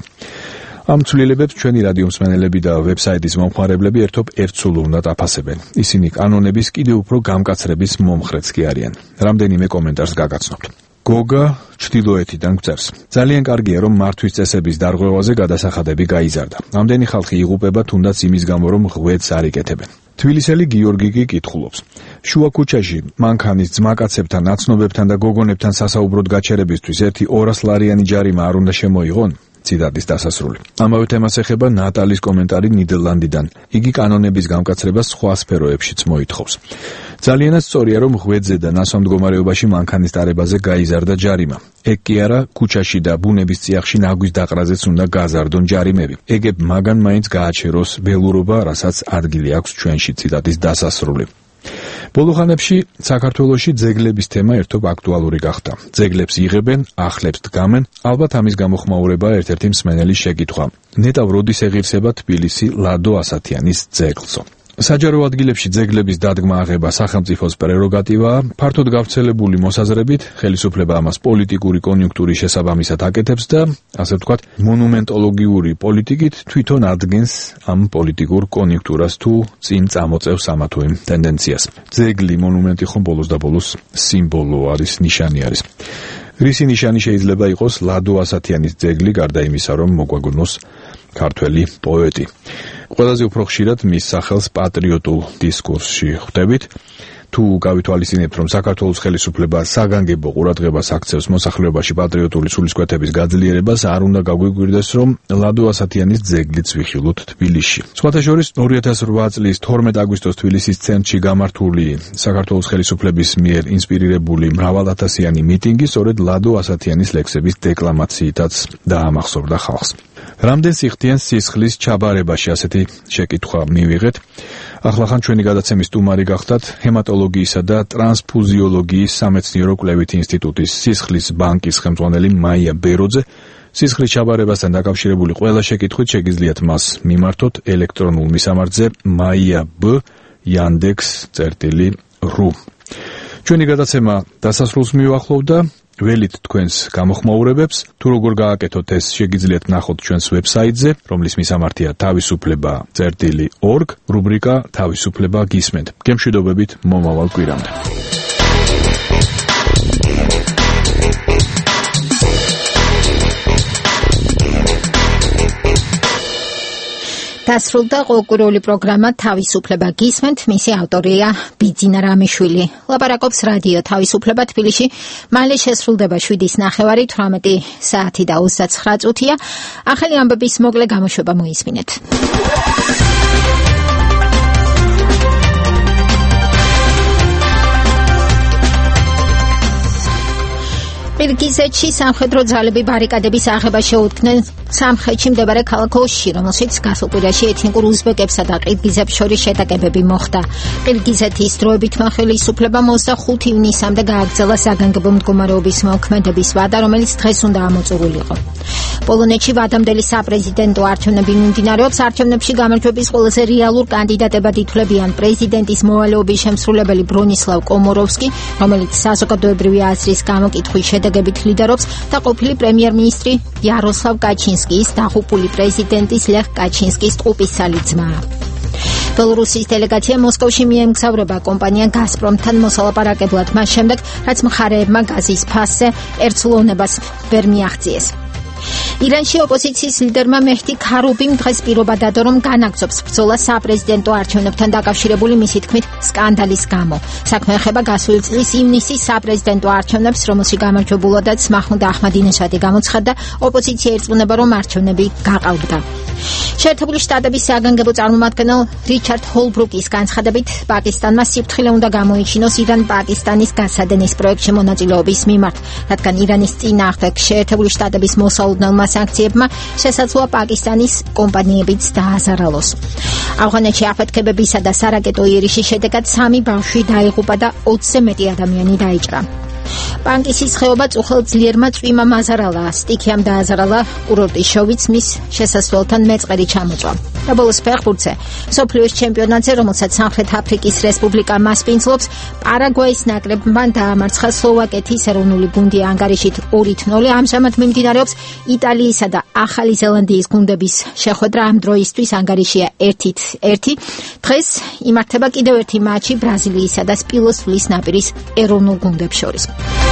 ამ ცვლილებებს ჩვენი რადიომსმენელები და ვებსაიტის მომხმარებლები ერთობ ერთსულ უნდა აფასებენ. ისინი კანონების კიდევ უფრო გამკაცრების მომხრეც კი არიან. რამდენიმე კომენტარს გაგაცნობთ. გოგა ჩრდილოეთიდან გვწერს. ძალიან კარგია, რომ მართვის წესების დარღვევაზე გადასახადები გაიზარდა. ამდენი ხალხი იღუპება თუნდაც იმის გამო, რომ ღვედს არ იკეთებენ. თბილისელი გიორგი კი კითხულობს. შუა ქუჩაში მანქანის ძმაკაცებთან, აცნობებთან და გოგონებთან სასაუბროდ გაჩერებისთვის ერთი ორას ლარიანი ჯარიმა არ უნდა შემოიღონ? ციტატის დასასრული. ამავე თემას ეხება ნატალის კომენტარი ნიდერლანდიდან. იგი კანონების გამკაცრებას სხვა სფეროებშიც მოითხოვს. ძალიანაც სწორია, რომ ღვედზე და ნასვამ მდგომარეობაში მანქანის ტარებაზე გაიზარდა ჯარიმა. ეგ კი არა, ქუჩაში და ბუნების წიაღში ნაგვის დაყრაზეც უნდა გაზარდონ ჯარიმები. ეგებ მაგან მაინც გააჩეროს ველურობა, რასაც ადგილი აქვს ჩვენში. ციტატის დასასრული. ბოლო ხანებში საქართველოში ძეგლების თემა ერთობ აქტუალური გახდა. ძეგლებს იღებენ, ახლებს დგამენ, ალბათ ამის გამოხმაურება ერთ-ერთი მსმენელის შეკითხვა. ნეტავ როდის ეღირსება თბილისი ლადო ასათიანის ძეგლსო? საჯარო ადგილებში ძეგლების დადგმა აღება სახელმწიფოს პრეროგატივაა, ფართოდ გავრცელებული მოსაზრებით ხელისუფლება ამას პოლიტიკური კონიუნქტურის შესაბამისად აკეთებს და, ასე ვთქვათ, მონუმენტოლოგიური პოლიტიკით თვითონ ადგენს ამ პოლიტიკურ კონიუნქტურას თუ წინ წამოწევს ამა თუ იმ ტენდენციას. ძეგლი, მონუმენტი ხომ ბოლოს და ბოლოს სიმბოლო არის, ნიშანი არის. რისი ნიშანი შეიძლება იყოს ლადო ასათიანის ძეგლი, გარდა იმისა, რომ მოგვაგონოს ქართველი პოეტი. ყველაზე უფრო ხშირად მის სახელს პატრიოტულ დისკურსში ხვდებით. თუ გავითვალისწინებთ, რომ საქართველოს ხელისუფლება საგანგებო ყურადღებას აქცევს მოსახლეობაში პატრიოტული სულისკვეთების გაძლიერებას, არ უნდა გაგვიგვირდეს, რომ ლადო ასათიანის ძეგლიც ვიხილოთ თბილისში. სხვათა შორის ორი ათას რვა წლის თორმეტ აგვისტოს თბილისის ცენტრში გამართული საქართველოს ხელისუფლების მიერ ინსპირირებული მრავალათასიანი მიტინგი სწორედ ლადო ასათიანის ლექსების დეკლამაციითაც დაამახსოვრდა ხალხს. რამდენ სიხდიან სისხლის ჩაბარებაში, ასეთი შეკითხვა მივიღეთ. ახლახან ჩვენი გადაცემის სტუმარი გახდათ ჰემატოლოგიისა და ტრანსფუზიოლოგიის სამეცნიერო კვლევითი ინსტიტუტის სისხლის ბანკის ხელმძღვანელი მაია ბეროძე. სისხლის ჩაბარებასთან დაკავშირებული ყველა შეკითხვით შეგიძლიათ მას მიმართოთ ელექტრონულ მისამართზე მაია.b yandex.ru. ჩვენი გადაცემა დასასრულს მივახლოვდა. ველით თქვენს გამოხმაურებებს, თუ როგორ გააკეთოთ ეს შეგიძლიათ ნახოთ ჩვენს ვებსაიტზე, რომლის მისამართია თავისუფლება.org, რუბრიკა თავისუფლება გისმენთ. გემშვიდობებით მომავალ კვირამდე. დასრულდა ყურული პროგრამა თავისუფლება გისმენთ, მისი ავტორია ბიძინა რამიშვილი. ლაპარაკობს რადიო თავისუფლება თბილისში. მალე შესრულდება შვიდის ნახევარი, თვრამეტი საათი და ოცდაცხრა წუთია. ახალი ამბების მოკლე გამოშვება მოისმინეთ. ყირგიზეთში სამხედრო ძალები ბარიკადების აღებას შეუდგნენ სამხრეთში მდებარე ქალაქ ოში, რომელშიც გასულ კვირაში ეთნიკურ უზბეკებსა და ყირგიზებს შორის შეტაკებები მოხდა. ყირგიზეთის დროებითმა ხელისუფლებამ ოცდახუთი ივნისამდე გააგრძელა საგანგებო მდგომარეობის მოქმედების ვადა, რომელიც დღეს უნდა ამოწურულიყო. პოლონეთში ვადამდელი საპრეზიდენტო არჩევნები მიმდინარეობს. არჩევნებში გამარჯვების ყველაზე რეალურ კანდიდატებად ითვლებიან პრეზიდენტის მოვალეობის შემსრულებელი ბრონისლავ კომოროვსკი, რომელიც საზოგადოებრივი აზრის გამოკითხვის შედეგებით ლიდერობს, და ყოფილი პრემიერ-მინისტრი იაროსლავ კაჩინსკის, დაღუპული პრეზიდენტის ლეხ კაჩინსკის ტყუპისცალი ძმა. ბელორუსის დელეგაცია მოსკოვში მიემგზავრება კომპანია გაზპრომთან მოსალაპარაკებლად მას შემდეგ, რაც მხარეებმა გაზის ფასზე ერთსულოვნებას ვერ მიაღწიეს. ირანში ოპოზიციის ლიდერმა მეჰდი ქარუბიმ დღეს პირობა დადო, რომ განაგრძობს ბრძოლა საპრეზიდენტო არჩევნებთან დაკავშირებული მისი თქმით სკანდალის გამო. საქმე ეხება გასული წლის ივნისის საპრეზიდენტო არჩევნებს, რომელში გამარჯვებულადაც მაჰმუდ აჰმადინეჟადი გამოცხადდა, ოპოზიცია ირწმუნება, რომ არჩევნები გაყალბდა. შეერთებული შტატების საგანგებო წარმომადგენელ რიჩარდ ჰოლბრუკის განცხადებით, პაკისტანმა სიფრთხილე უნდა გამოიჩინოს ირან-პაკისტანის გასადენის პროექტში მონაწილეობის მიმართ, რადგან ირანის წინააღმდეგ შეერთებული შტატების მოსალოდნელმა სანქციებმა შესაძლოა პაკისტანის კომპანიებიც დააზარალოს. ავღანეთში აფეთქებებისა და სარაკეტო იერიშის შედეგად სამი ბავშვი დაიღუპა და ოცზე მეტი ადამიანი დაიჭრა. პანკისის ხეობა წუხელ ძლიერმა წვიმამ აზარალა, სტიქიამ დააზარალა კურორტის შოვიც მის შესასვლელთან მეწყერი ჩამოწვა. და ბოლოს ფეხბურთზე, მსოფლიოს ჩემპიონატზე, რომელსაც სამხრეთ აფრიკის რესპუბლიკა მასპინძლობს, პარაგვაის ნაკრებმა დაამარცხა სლოვაკეთის ეროვნული გუნდი ანგარიშით ორით ნული. ამჟამად მიმდინარეობს იტალიისა და ახალი ზელანდიის გუნდების შეხვედრა. ამ დროისთვის ანგარიშია ერთით ერთი. დღეს იმართება კიდევ ერთი მატჩი ბრაზილიისა და სპილოს თვლის ნაპირის ეროვნულ გუნდებს შორის.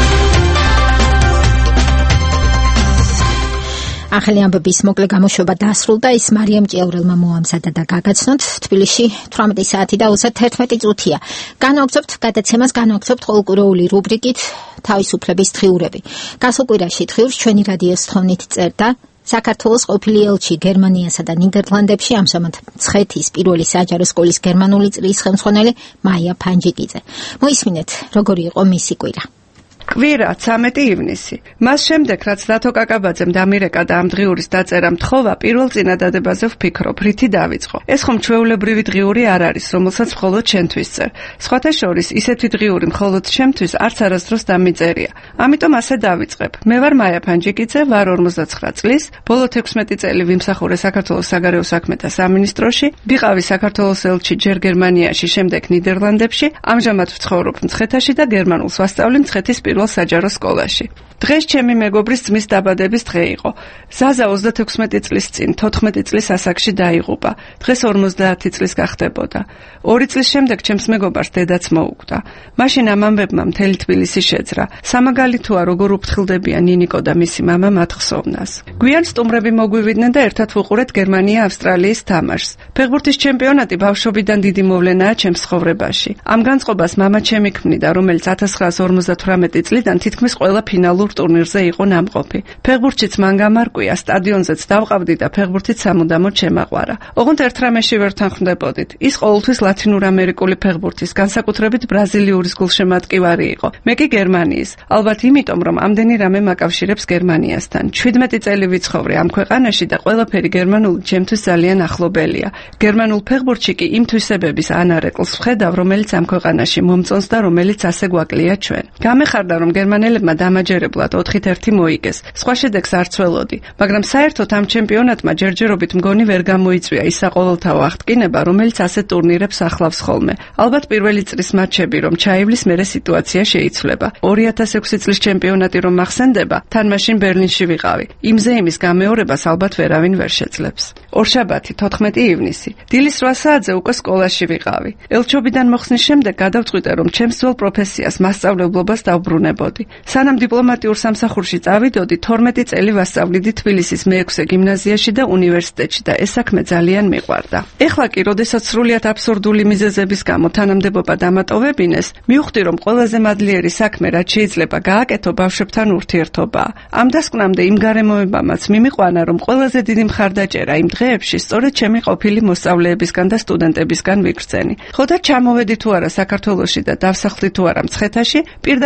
ახალი ამბების მოკლე გამოშვება დასრულდა. ის მარიამ ჭიაურელმა მოამზადა და გაგაცნოთ. თბილისში თვრამეტი საათი და ოცდაერთმეტი წუთია. განვაგრძობთ გადაცემას, განვაგრძობთ ყოველკვირეული რუბრიკით თავისუფლების დღიურები. გასულ კვირაში დღიურს ჩვენი რადიოს თხოვნით წერდა საქართველოს ყოფილი ელჩი გერმანიასა და ნიდერლანდებში, ამჟამად მცხეთის პირველი საჯარო სკოლის გერმანული წრის ხელმძღვანელი მაია ფანჯიკიძე. მოისმინეთ, როგორი იყო მისი კვირა. კვირა ცამეტი ივნისი. მას შემდეგ, რაც დათო კაკაბაძემ დამირეკა და ამ დღიურის დაწერა მთხოვა, პირველ წინადადებაზე ვფიქრობ, რითი დავიწყო. ეს ხომ ჩვეულებრივი დღიური არ არის, რომელსაც მხოლოდ შენთვის წერ. სხვათა შორის, ისეთი დღიური მხოლოდ შენთვის არც არასდროს დამიწერია. ამიტომ ასე დავიწყებ. მე ვარ მაია ფანჯიკიძე, ვარ ორმოცდაცხრა წლის, ბოლო თექვსმეტი წელი ვიმსახურე საქართველოს საგარეო საქმეთა სამინისტროში, ვიყავი საქართველოს ელჩი ჯერ გერმანიაში, შემდეგ ნიდერლანდებში, ამჟამად ვცხოვრობ მცხეთაში და გერმანულს ვასწავლი მცხეთის პირველ საჯარო სკოლაში. დღეს ჩემი მეგობრის ძმის დაბადების დღე იყო. ზაზა ოცდათექვსმეტი წლის წინ, თოთხმეტი წლის ასაკში დაიღუპა. დღეს ორმოცდაათი წლის გახდებოდა. ორი წლის შემდეგ ჩემს მეგობარს დედაც მოუკვდა. მაშინ ამ ამბებმა მთელი თბილისი შეძრა. სამაგალითოა, როგორ უფრთხილდებიან ნინიკო და მისი მამა მათ ხსოვნას. გვიან სტუმრები მოგვივიდნენ და ერთად ვუყურეთ გერმანია-ავსტრალიის თამაშს. ფეხბურთის ჩემპიონატი ბავშვობიდან დიდი მოვლენაა ჩემს ცხოვრებაში. ამ განწყობას მამა ჩემი ქმნიდა, რომელიც ათას ცხრაას ორმოცდათვრამეტი წლიდან თითქმის ყველა ფინალურ ტურნირზე იყო ნამყოფი. ფეხბურთშიც მან გამარკვია, სტადიონზეც დავყავდი და ფეხბურთით სამუდამოდ შემაყვარა. ოღონდ ერთ რამეში ვერ თანხმდებოდით. ის ყოველთვის ლათინურ-ამერიკული ფეხბურთის, განსაკუთრებით ბრაზილიური გულშემატკივარი იყო. მე კი გერმანიის. ალბათ იმიტომ, რომ ამდენი რამე მაკავშირებს გერმანიასთან. შვიდმეტი წელი ვიცხოვრე ამ ქვეყანაში და ყველაფერი გერმანული ჩემთვის ძალიან ახლობელია. გერმანულ ფეხბურთში კი იმ თვისებების ანარეკლს ვხედავ, რომელიც ამ ქვეყანაში მომწონს და რომელიც ასე გვაკლია ჩვენ. გამეხარდა, რომ გერმანელებმა დამაჯერებლად ოთხით ერთი მოიგეს. სხვა შედეგს არ ცველოდი, მაგრამ საერთოდ ამ ჩემპიონატმა ჯერჯერობით მგონი ვერ გამოიწვია ის საყოველთაო აღტკინება, რომელიც ასეთ ტურნირებს ახლავს ხოლმე. ალბათ პირველი წრის მატჩები რომ ჩაივლის, მერე სიტუაცია შეიცვლება. ორი ათას ექვსი წლის ჩემპიონატი რომ მახსენდება, თან მაშინ ბერლინში ვიყავი. იმზე იმის გამეორებას ალბათ ვერავინ ვერ შეძლებს. ორშაბათი, თოთხმეტი ივნისი. დილის რვა საათზე უკვე სკოლაში ვიყავი. ელჩობიდან მოხსნის შემდეგ გადავწყვიტე, რომ ჩემს ძველ პროფესიას, მასწავლებლობას დავბრუნებოდი. სანამ დიპლომატიურ სამსახურში წავიდოდი, თორმეტი წელი ვასწავლიდი თბილისის მეექვსე გიმნაზიაში და უნივერსიტეტში და ეს საქმე ძალიან მიყვარდა. ეხლა კი, როდესაც სრულიად აბსურდული მიზეზების გამო თანამდებობა დამატოვებინეს, მივხვდი, რომ ყველაზე მადლიერი საქმე, რაც შეიძლება გააკეთო, ბავშვებთან ურთიერთობაა. ამ დასკვნამდე იმ გარემოებამაც მიმიყვანა, რომ ყველაზე დიდი მხარდაჭერა იმ დღეებში სწორედ ჩემი ყოფილი მოსწავლეებისგან და სტუდენტებისგან ვიგრძენი. ხოდა ჩამოვედი თუ არა საქართველოში და დავსახლდი თუ არა მცხეთაში, პირდაპირ მივედი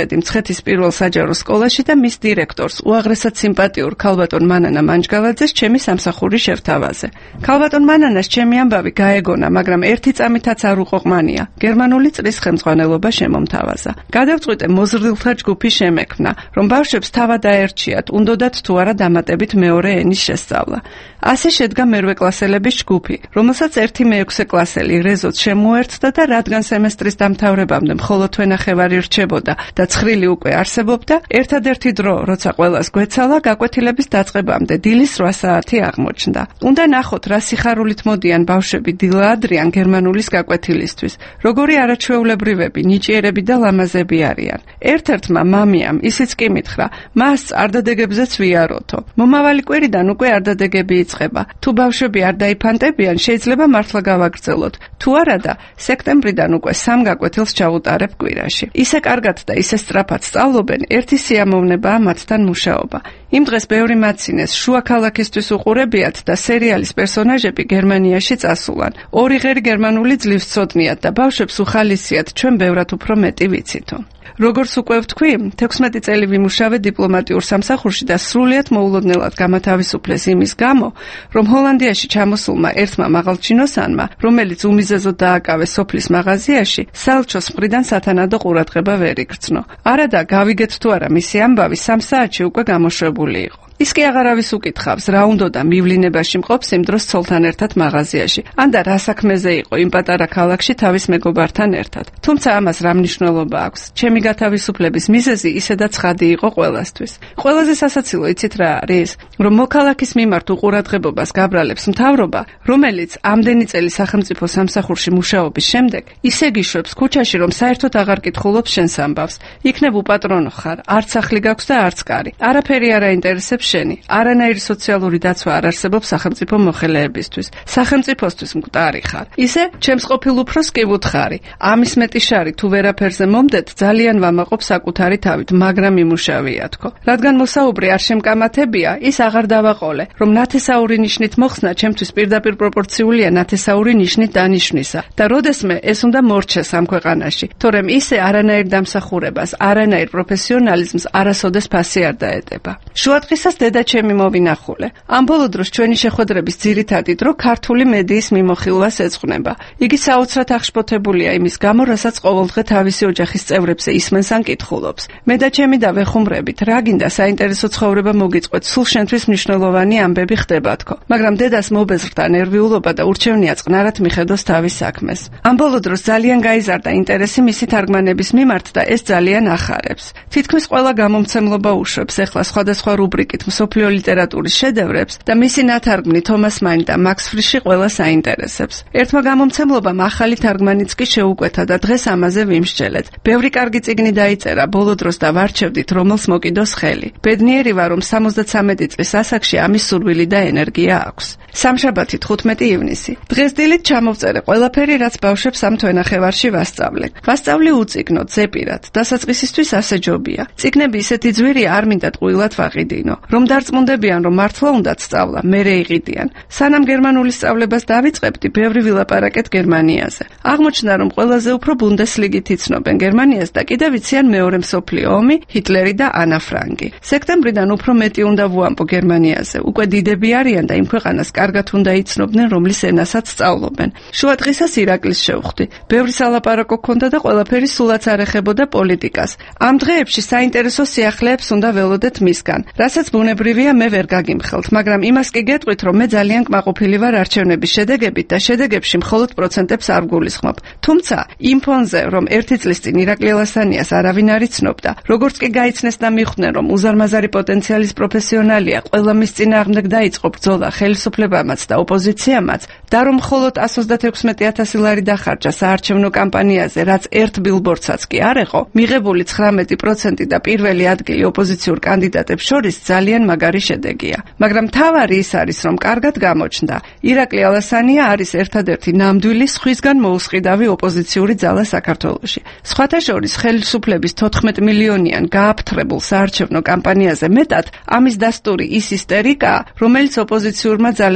წინააღმდეგი მცხეთის პირველ საჯარო სკოლაში და მის დირექტორს, უაღრესად სიმპათიურ ქალბატონ მანანა მანჯგალაძეს ჩემი სამსახური შევთავაზე. ქალბატონ მანანას ჩემი ამბავი გაეგონა, მაგრამ ერთი წამითაც არ უყოყმანია. გერმანული წრის ხელმძღვანელობა შემომთავაზა. გადავწყვიტე მოზრდილთა ჯგუფი შემექმნა, რომ ბავშვებს თავად აერჩიათ, უნდოდათ თუ არა დამატებით მეორე ენის შესწავლა. ასე შედგა მერვე კლასელების ჯგუფი, რომელსაც ერთი მეექვსე კლასელი რეზოც შემოერთდა და რადგან სემესტრის დამთავრებამდე მხოლოდ თვენახევარი რჩებოდა და ცხრილი უკვე არსებობდა, ერთადერთი დრო, როცა ყველას გვეცალა, გაკვეთილების დაწყებამდე დილის რვა საათი აღმოჩნდა. უნდა ნახოთ, რა სიხარულით მოდიან ბავშვები დილა-ადრიან გერმანულის გაკვეთილისთვის, როგორი არაჩვეულებრივები, ნიჭიერები და ლამაზები არიან. ერთ-ერთმა მამიამ ისიც კი მითხრა, მას არდადეგებზეც ვიაროთო. მომავალი კვირიდან უკვე არდადეგები იწყება. თუ ბავშვები არ დაიფანტებიან, შეიძლება მართლა გავაგრძელოთ. თუ არა და სექტემბრიდან უკვე სამ გაკვეთილს ჩავუტარებ კვირაში. ისე კარგად და ისე სწრაფად სწავლობენ, ერთი სიამოვნებაა მათთან მუშაობა. იმ დღეს ბევრი მაცინეს შუა ქალაქისთვის უყურებიათ და სერიალის პერსონაჟები გერმანიაში წასულან. ორი ღერი გერმანული ძლივს ცოდნიათ და ბავშვებს უხალისიათ ჩვენ ბევრად უფრო მეტი ვიცითო. როგორც უკვე ვთქვი, თექვსმეტი წელი ვიმუშავე დიპლომატიურ სამსახურში და სრულიად მოულოდნელად გამათავისუფლეს იმის გამო, რომ ჰოლანდიაში ჩამოსულმა ერთმა მაღალჩინოსანმა, რომელიც უმიზეზოდ დააკავეს სოფლის მაღაზიაში, საელჩოს მხრიდან სათანადო ყურადღება ვერ იგრძნო. არადა გავიგეთ თუ არა მისი ამბავი სამ საათში უკვე გამოშვებული იყო. ის კი აღარავის უკითხავს, რა უნდოდა მივლინებაში მყოფს იმ დროს ცოლთან ერთად მაღაზიაში, ან და რა საქმეზე იყო იმ პატარა ქალაქში თავის მეგობართან ერთად. თუმცა ამას რა მნიშვნელობა აქვს? ჩემი გათავისუფლების მიზეზი ისედაც ხადი იყო ყველასთვის. ყველაზე სასაცილო იცით რა არის? რომ მოქალაქის მიმართ უყურადღებობას გაბრალებს მთავრობა, რომელიც ამდენი წელი სახელმწიფო სამსახურში მუშაობის შემდეგ ისე გიშვებს ქუჩაში, რომ საერთოდ აღარ კითხულობს შენს ამბავს. იქნებ უპატრონო ხარ, არც სახლი გაქვს და არც კარი. არაფერი არ აინტერესებს შენი. არანაირი სოციალური დაცვა არ არსებობს სახელმწიფო მოხელეებისთვის. სახელმწიფოსთვის მკვდარი ხარ. ისე ჩემს ყოფილ უფროსს კი ვუთხარი. ამის მეტი შარი თუ ვერაფერზე მომდეთ, ძალიან ვამაყობ საკუთარი თავით, მაგრამ იმუშავია თქო. რადგან მოსაუბრი არ შემკამათებია, ის აღარ დავაყოლე, რომ ნათესაური ნიშნით მოხსნა ჩემთვის პირდაპირ პროპორციულია ნათესაური ნიშნით დანიშვნისა და როდესმე ეს უნდა მორჩეს ამ ქვეყანაში, თორემ ისე არანაირ დამსახურებას, არანაირ პროფესიონალიზმს არასოდეს ფასი არ დაეტება. შუადღისას დედა ჩემი მოვინახულე. ამ ბოლო დროს ჩვენი შეხვედრების ძირითადი დრო ქართული მედიის მიმოხილვას ეძღვნება. იგი საოცრად აღშფოთებულია იმის გამო, რასაც ყოველდღე თავისი ოჯახის წევრებზე ისმენს ან კითხულობს. მე და ჩემი და ვეხუმრებით, რა გინდა საინტერესო ცხოვრება მოგიწყვეთ, სულ შენთვის მნიშვნელოვანი ამბები ხდება თქო. მაგრამ დედას მობეზრდა ნერვიულობა და ურჩევნია წყნარად მიხედოს თავის საქმეს. ამ ბოლო დროს ძალიან გაიზარდა ინტერესი მისი თარგმანების მიმართ და ეს ძალიან ახარებს. თითქმის ყველა გამომცემლობა უშვებს ახლა სხვადასხვა რუბრიკით მსოფლიო ლიტერატურის შედევრებს და მისი ნათარგმნი თომას მანი და მაქს ფრიში ყველას აინტერესებს. ერთმა გამომცემლობამ ახალი თარგმანიც კი შეუკვეთა და დღეს ამაზე ვიმსჯელეთ. ბევრი კარგი წიგნი დაიწერა ბოლო დროს და ვარჩევდით რომელს მოკიდოს ხელი. ბედნიერი ვარ რომ სამოცდათსამეტი წლის ასაკში ამის სურვილი და ენერგია აქვს. სამშაბათი თხუთმეტი ივნისი. დღეს დილით ჩამოვწერე ყველაფერი რაც ბავშვებს ამ თვენახევარში ვასწავლე. ვასწავლი უწიგნოდ, ზეპირად, დასაწყისისთვის ასე ჯობია. წიგნები ისეთი ძვირია არ მინდა ტყუილად ვაყიდინო. რომ დარწმუნდებიან რომ მართლა უნდათ სწავლა, მერე იყიდიან. სანამ გერმანულის სწავლებას დავიწყებდი, ბევრი ვილაპარაკეთ გერმანიაზე. აღმოჩნდა რომ ყველაზე უფრო ბუნდესლიგით იცნობენ გერმანიას და კიდევ იციან მეორე მსოფლიო ომი, ჰიტლერი და ანა ფრანკი. სექტემბრიდან უფრო მეტი უნდა ვუამბო გერმანიაზე. უკვე დიდები არიან და იმ ქვეყანას კარგად უნდა იცნობდნენ, რომლის ენასაც სწავლობენ. შუადღისას ირაკლის შევხვდი. ბევრი სალაპარაკო ჰქონდა და ყველაფერი სულაც არ ეხებოდა პოლიტიკას. ამ დღეებში საინტერესო სიახლეებს უნდა ველოდეთ მისგან. რასაც ბუნებრივია მე ვერ გაგიმხელთ, მაგრამ იმას კი გეტყვით, რომ მე ძალიან კმაყოფილი ვარ არჩევნების შედეგებით და შედეგებში მხოლოდ პროცენტებს არ გულისხმობ. თუმცა იმ ფონზე, რომ ერთი წლის წინ ირაკლი ალასანიას არავინ არ იცნობდა, როგორც კი გაიცნეს და მიხვდნენ, რომ უზარმაზარი პოტენციალის პროფესიონალია, ყველა მის წინააღმდეგ დაიწყო ბრძოლა ხელისუფლებამაც და ოპოზიციამაც, და რომ მხოლოდ εκατს ოცდათექვსმეტი ათასი ლარი დახარჯა საარჩევნო კამპანიაზე, რაც ერთ ბილბორდსაც კი არ ეყო, მიღებული ცხრამეტი პროცენტი და პირველი ადგილი ოპოზიციურ კანდიდატებს შორის ძალიან მაგარი შედეგია. მაგრამ თავარი ის არის, რომ კარგად გამოჩნდა. ირაკლი ალასანია არის ერთადერთი ნამდვილი სხვისგან მოუსყიდავი ოპოზიციური ძალა საქართველოში. სხვათა შორის ხელისუფლების თოთხმეტ მილიონიან გააფთრებულ საარჩევნო კამპანიაზე მეტად ამის დასტური ის ისტერიკაა, რომელიც ოპოზიციურმა ძალებმა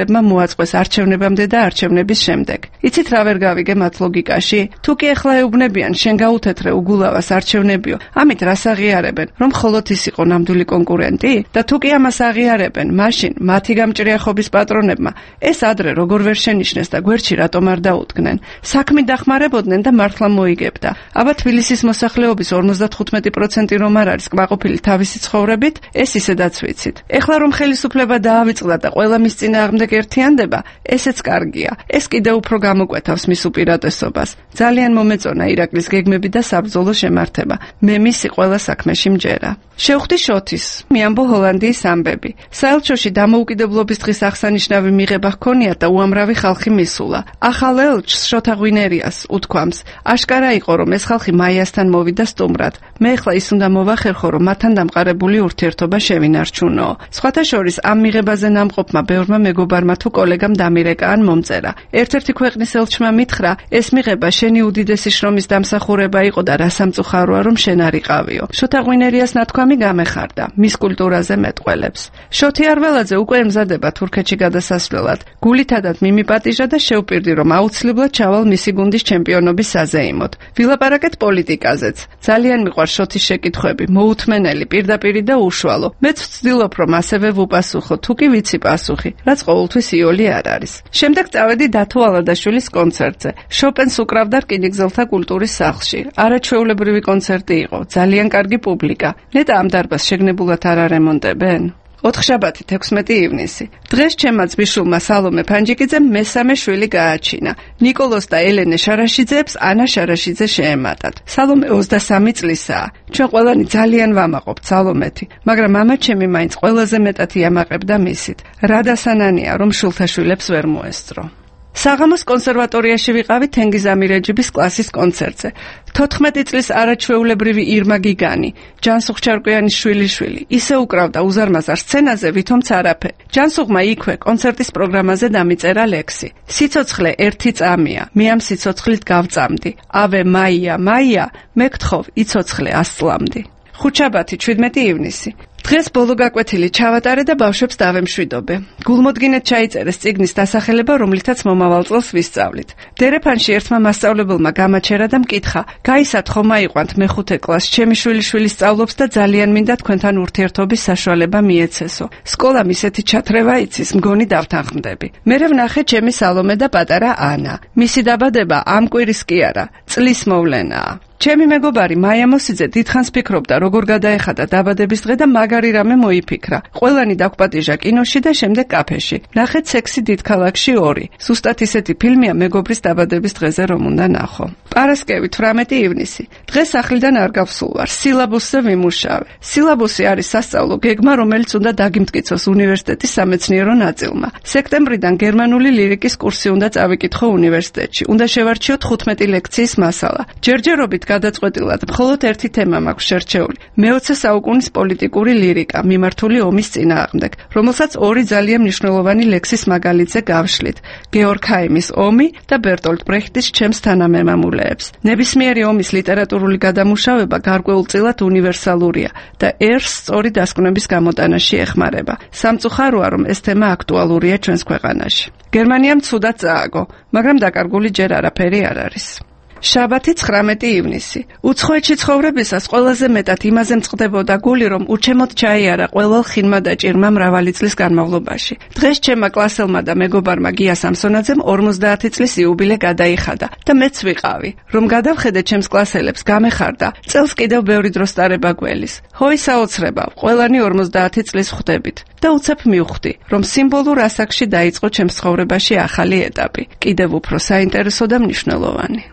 მომხმარებლებმა მოაწყვეს არჩევნებამდე და არჩევნების შემდეგ. იცით რა ვერ გავიგე მათ ლოგიკაში? თუ კი ეხლა ეუბნებიან შენ გაუთეთრე უგულავას არჩევნებიო, ამით რას აღიარებენ, რომ მხოლოდ ის იყო ნამდვილი კონკურენტი? და თუ კი ამას აღიარებენ, მაშინ მათი გამჭრიახობის პატრონებმა ეს ადრე როგორ ვერ შენიშნეს და გვერდში რატომ არ დაუდგნენ? საქმით დახმარებოდნენ და მართლა მოიგებდა. აბა თბილისის მოსახლეობის ორმოცდათხუთმეტი პროცენტი რომ არ არის კმაყოფილი თავისი ცხოვრებით, ეს ისედაც ვიცით. ეხლა რომ ხელისუფლება დაავიწყდა და ყველა მის წინააღმდეგ ერთიანდება, ესეც კარგია. ეს კიდევ უფრო გამოკვეთავს მის უპირატესობას. ძალიან მომეწონა ირაკლის გეგმები და საბრძოლო შემართება. მე მისი ყველა საქმეში მჯერა. შევხვდი შოთის, მიამბო ჰოლანდიის ამბები. საელჩოში დამოუკიდებლობის დღის აღსანიშნავი მიღება ჰქონიათ და უამრავი ხალხი მისულა. ახალ ელჩს შოთა ღვინერიას უთქვამს, აშკარა იყო რომ ეს ხალხი მაიასთან მოვიდა სტუმრად. მე ახლა ის უნდა მოვახერხო რომ მათთან დამყარებული ურთიერთობა შევინარჩუნო. სხვათა შორის ამ მიღებაზე ნამყოფმა ბევრმა მეგობარმა თუ კოლეგამ დამირეკა ან მომწერა. ერთ-ერთი ქვეყნის ელჩმა მითხრა, ეს მიღება შენი უდიდესი შრომის დამსახურება იყო და რა სამწუხაროა რომ შენ არ იყავიო. შოთა ღვინერიას ნათქვამი გამეხარდა, მის კულტურაზე მეტყველებს. შოთი არველაძე უკვე ემზადება თურქეთში გადასასვლელად. გულითადად მიმიპატიჟა და შევპირდი რომ აუცილებლად ჩავალ მისი გუნდის ჩემპიონობის საზეიმოდ. ვილაპარაკეთ პოლიტიკაზეც. ძალიან მიყვარს შოთის შეკითხვები, მოუთმენელი, პირდაპირი და უშუალო. მეც ვცდილობ რომ ასევე ვუპასუხო, თუ კი ვიცი პასუხი, რაც ყოველთვის იოლი არ არის. შემდეგ წავედი დათო ალადაშვილის კონცერტზე. შოპენს უკრავდა რკინიგზელთა კულტურის სახლში. არაჩვეულებრივი კონცერტი იყო, ძალიან კარგი პუბლიკა. ნეტა ამ დარბაზს შეგნებულად არ არემონტებენ? ოთხშაბათი თექვსმეტი ივნისი. დღეს ჩემმა ძმისშვილმა სალომე ფანჯიკიძემ მესამე შვილი გააჩინა. ნიკოლოს და ელენე შარაშიძეებს ანა შარაშიძე შეემატათ. სალომე ოცდასამი წლისაა. ჩვენ ყველანი ძალიან ვამაყობთ სალომეთი, მაგრამ მამა ჩემი მაინც ყველაზე მეტად იამაყებდა მისით. რა დასანანია რომ შულთაშვილებს ვერ მოესწრო. საღამოს კონსერვატორიაში ვიყავი თენგიზ ამირეჯიბის კლასის კონცერტზე. თოთხმეტი წლის არაჩვეულებრივი ირმა გიგანი, ჯანსუღ ჩარკვიანის შვილიშვილი, ისე უკრავდა უზარმაზარ სცენაზე, ვითომც არაფე. ჯანსუღმა იქვე კონცერტის პროგრამაზე დამიწერა ლექსი. სიცოცხლე ერთი წამია, მე ამ სიცოცხლით გავწამდი. ავე მაია, მაია, მე გთხოვ, იცოცხლე ასწლამდი. ხუთშაბათი ჩვიდმეტი ივნისი. დღეს ბოლო გაკვეთილი ჩავატარე და ბავშვებს დავემშვიდობე. გულმოდგინედ ჩაიწერეს წიგნის დასახელება, რომლითაც მომავალ წელს ვისწავლით. დერეფანში ერთმა მასწავლებელმა გამაჩერა და მკითხა: "გაისად ხომ აიყვანთ მეხუთე კლასს, ჩემი შვილიშვილი სწავლობს და ძალიან მინდა თქვენთან ურთიერთობის საშუალება მიეცესო. სკოლამ ისეთი ჩათრევა იცის, მგონი დავთანხმდები." მერე ვნახე ჩემი სალომე და პატარა ანა. მისი დაბადება ამ კვირის კი არა, წლის მოვლენაა. ჩემი მეგობარი მაია მოსიძე დიდხანს ფიქრობდა, როგორ გადაეხადა დაბადების დღე და მაგარი რამე მოიფიქრა. ყველანი დაგვპატიჟა კინოში და შემდეგ კაფეში. ნახეთ სექსი დიდ ქალაქში ორი. ზუსტად ისეთი ფილმია მეგობრის დაბადების დღეზე რომ უნდა ნახო. პარასკევი თვრამეტი ივნისი. დღეს სახლიდან არ გავსულ ვარ, სილაბუსზე ვიმუშავე. სილაბუსი არის სასწავლო გეგმა, რომელიც უნდა დაგიმტკიცოს უნივერსიტეტის სამეცნიერო ნაწილმა. სექტემბრიდან გერმანული ლირიკის კურსი უნდა წავიკითხო უნივერსიტეტში. უნდა შევარჩიო თხუთმეტი ლექციის მასალა. ჯერჯერობით გადაწყვეტილად მხოლოდ ერთი თემა მაქვს შერჩეული: მეოცე საუკუნის პოლიტიკური ლირიკა, მიმართული ომის წინააღმდეგ, რომელსაც ორი ძალიან მნიშვნელოვანი ლექსის მაგალითზე გავშლით: გეორგ ჰაიმის ომი და ბერტოლტ ბრეხტის ჩემს თანამემამულეებს. ნებისმიერი ომის ლიტერატურული გადამუშავება გარკვეულწილად უნივერსალურია და ერს სწორი დასკვნების გამოტანაში ეხმარება. სამწუხაროა, რომ ეს თემა აქტუალურია ჩვენს ქვეყანაში. გერმანიამ ცუდად წააგო, მაგრამ დაკარგული ჯერ არაფერი არ არის. შაბათი ცხრამეტი ივნისი. უცხოეთში ცხოვრებისას ყველაზე მეტად იმაზე მწყდებოდა გული, რომ უჩემოდ ჩაიარა ყველალ ხინმა და ჭირმა მრავალი წლის განმავლობაში. დღეს ჩემმა კლასელმა და მეგობარმა გია სამსონაძემ ორმოცდაათი წლის იუბილე გადაიხადა და მეც ვიყავი. რომ გადავხედე ჩემს კლასელებს, გამეხარდა, წელს კიდევ ბევრი დრო სტარება გველის. ჰოი საოცრება, ყველანი ორმოცდაათი წლის ხვდებით და უცებ მივხვდი, რომ სიმბოლურ ასაკში დაიწყო ჩემს ცხოვრებაში ახალი ეტაპი, კიდევ უფრო საინტერესო და მნიშვნელოვანი.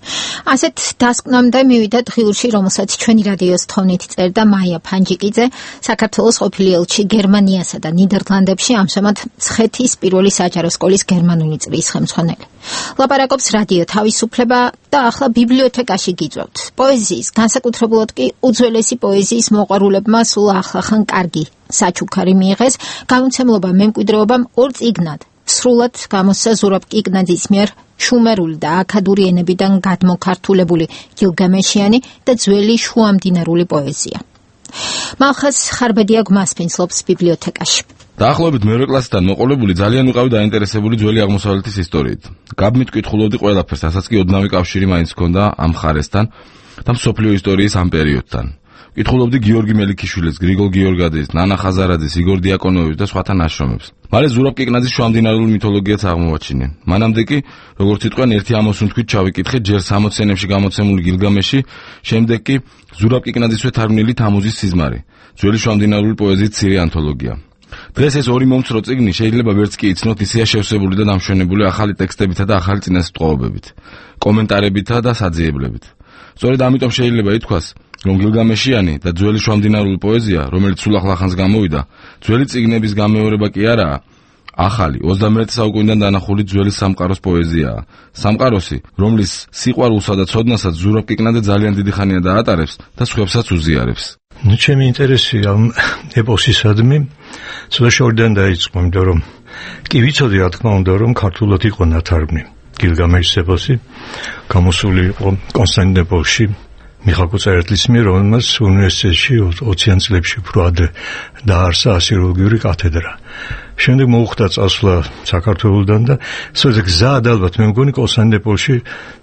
ასეთ დასკვნამდე მივიდათ ღილულში, რომელსაც ჩვენი რადიოს თოვნით წერდა მაია ფანჯიკიძე, საქართველოს ყოფილი ელჩი გერმანიასა და ნიდერლანდებში, ამჟამად მცხეთის პირველი საჯარო სკოლის გერმანული წრის ხელმძღვანელი. ლაპარაკობს რადიო თავისუფლება და ახლა ბიბლიოთეკაში გიწვევთ. პოეზიის, განსაკუთრებულად კი უძველესი პოეზიის მოყვარულებმა სულ ახლახან კარგი საჩუქარი მიიღეს გამომცემლობა მემკვიდრეობამ ორ წიგნად. სრულად გამოსცა ზურაბ კიკნაძის მიერ შუმერული და აქადური ენებიდან გადმოქართულებული გილგამეშიანი და ძველი შუამდინარული პოეზია. მალხაზ ხარბედია გვასპინძლობს ბიბლიოთეკაში. დაახლოებით მეორე კლასიდან მოყოლებული ძალიან ვიყავი დაინტერესებული ძველი აღმოსავლეთის ისტორიით. გაბმით კითხულობდი ყველაფერს, რასაც კი ოდნავი კავშირი მაინც ჰქონდა ამ მხარესთან და მსოფლიო ისტორიის ამ პერიოდთან. კითხულობდი გიორგი მელიქიშვილის, გრიგოლ გიორგაძის, ნანა ხაზარაძის, იგორ დიაკონოვის და სხვათა ნაშრომებს. მალე ზურაბ კიკნაძის შუამდინარული მითოლოგიაც აღმოვაჩინე. მანამდე კი, როგორც იტყვიან, ერთი ამოსუნთქვით ჩავიკითხე ჯერ სამოციანებში გამოცემული გილგამეში, შემდეგ კი ზურაბ კიკნაძისვე თარგმნილი თამუზის სიზმარი, ძველი შუამდინარული პოეზიის მცირე ანთოლოგია. დღეს ეს ორი მომცრო წიგნი შეიძლება ვერც კი იცნოთ, ისეა შევსებული და დამშვენებული ახალი ტექსტებითა და ახალი წინასწვავებით, კომენტარებითა და საძიებლებით. სწორედ ამიტომ შეიძლება ითქვას, რომ გილგამეშიანი და ძველი შუამდინარული პოეზია, რომელიც სულ ახლახანს გამოვიდა, ძველი წიგნების გამეორება კი არაა, ახალი ოცდამეერთე საუკუნიდან დანახული ძველი სამყაროს პოეზიაა. სამყაროსი, რომლის სიყვარულსა და ცოდნასაც ზურაბ კიკნაძე ძალიან დიდი ხანია დაატარებს და სხვებსაც უზიარებს. ნუ ჩემი ინტერესი ამ ეპოსისადმი ცოტა შორიდან დაიწყო, იმიტომ რომ კი ვიცოდი რა თქმა უნდა, რომ ქართულად იყო ნათარგმნი გილგამეშის ეპოსი, გამოსული იყო კონსტანტინოპოლში მიხა კუწერეტლის მიერ, რომელმაც უნივერსიტეტში ოციან წლებში უფრო ადრე დაარსა ასიროლოგიური კათედრა. შემდეგ მოუხდა წასვლა საქართველოსთან და სწორედ გზად ალბათ მე მგონი კონსტანტინოპოლში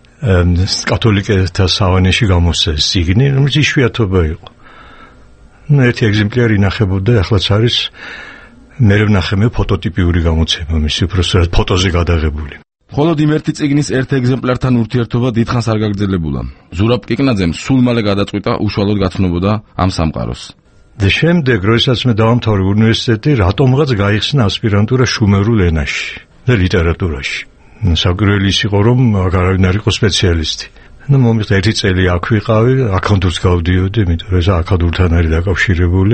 კათოლიკეთა სავანეში გამოსცეს წიგნი, რომელიც იშვიათობა იყო. ერთი ეგზემპლიარი ინახებოდა, ახლაც არის მე ვნახე მე ფოტოტიპიური გამოცემა, მისი უბრალოდ ფოტოზე გადაღებული. მხოლოდ იმ ერთი წიგნის ერთ ეგზემპლართან ურთიერთობა დიდხანს არ გაგრძელებულა. ზურაბ კიკნაძემ სულ მალე გადაწყვიტა უშუალოდ გაცნობოდა ამ სამყაროს. და შემდეგ, როდესაც მე დავამთავრე უნივერსიტეტი, რატომღაც გაიხსნა ასპირანტურა შუმერულ ენაში და ლიტერატურაში. საკვირველი ის იყო, რომ არავინ არ იყო სპეციალისტი. ну მომიხდა ერთი წელი აქ ვიყავი, აქამდეც გავდიოდი, იმიტომ რომ ეს აქადურთან არის დაკავშირებული.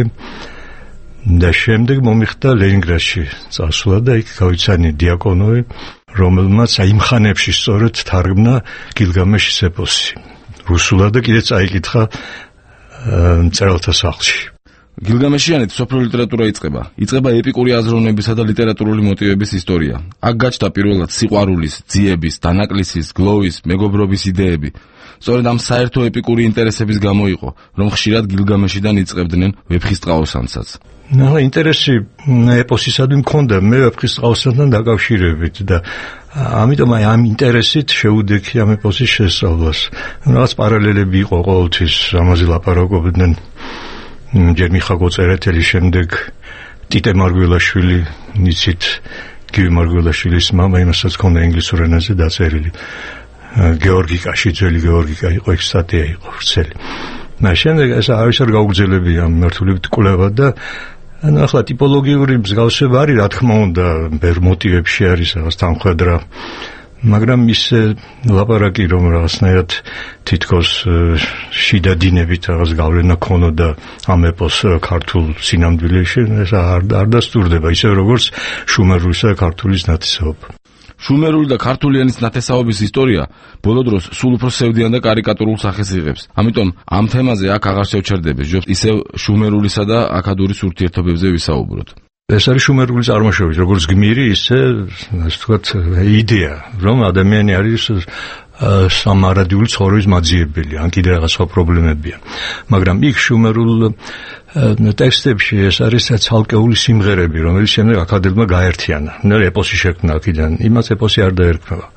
და შემდეგ მომიხდა ლენინგრადში წასვლა და იქ გავიცანი დიაკონოვი, რომელმაც იმ ხანებში სწორედ თარგმნა გილგამეშის ეპოსი. რუსულად და კიდე წაიკითხა მწერალთა სახლში. გილგამეშიანით სოფლიო ლიტერატურა იწყება. იწყება ეპიკური აზროვნებისა და ლიტერატურული მოტივების ისტორია. აქ გაჩნდა პირველად სიყვარულის, ძიების, დანაკლისის, გლოვის, მეგობრობის იდეები. სწორედ ამ საერთო ეპიკური ინტერესების გამო იყო, რომ ხშირად გილგამეშიდან იწყებდნენ ვეფხისტყაოსანსაც. ნუ ინტერესი ეპოსისადმი მქონდა მე ვეფხისტყაოსანთან დაკავშირებით და ამიტომ აი ამ ინტერესით შეუდექი ამ ეპოსის შესწავლას. რაღაც პარალელები იყო ყოველთვის, ამაზე ლაპარაკობდნენ ჯერ მიხა კუწერეტელი, შემდეგ ტიტე მარგველაშვილი, იცით გივი მარგველაშვილის მამა, იმასაც ქონდა ინგლისურ ენაზე დაწერილი. გეორგი კაში, ძველი გეორგი კა იყო, ეს სტატია იყო ვრცელი. და შემდეგ ეს არავის არ გაუგრძელები ამ მართულებით კვლევა და ანუ ახლა ტიპოლოგიური მსგავსება არის, რა თქმა უნდა, ბევრ მოტივებში არის რაღაც თანხმედრა, მაგრამ ის ლაპარაკი რომ რაღაცნაირად თითქოს შიდა დინებით რაღაც გავლენა ქონოდა ამ ეპოს ქართულ სინამდვილეში, ეს არ არ დასტურდება ისე როგორც შუმერულისა და ქართულის ნათესაობა. შუმერული და ქართული ენის ნათესაობის ისტორია ბოლო დროს სულ უფრო სევდიან და კარიკატურულ სახეს იღებს. ამიტომ ამ თემაზე აქ აღარ შევჩერდები, ისევ შუმერულისა და აქადურის ურთიერთობებზე ვისაუბროთ. ეს არის შუმერული წარმოშობის, როგორც გმირი, ისე ასე ვთქვათ, იდეა, რომ ადამიანი არის სამარადიული ცხოვრების მაძიებელი, ან კიდე რაღაც სხვა პრობლემებია. მაგრამ იქ შუმერულ ტექსტებში ეს არის ცალკეული სიმღერები, რომელიც შემდეგ აქადებმა გაერთიანა. ნუ ეპოსი შექმნა აქედან, იმას ეპოსი არ დაერქმევა.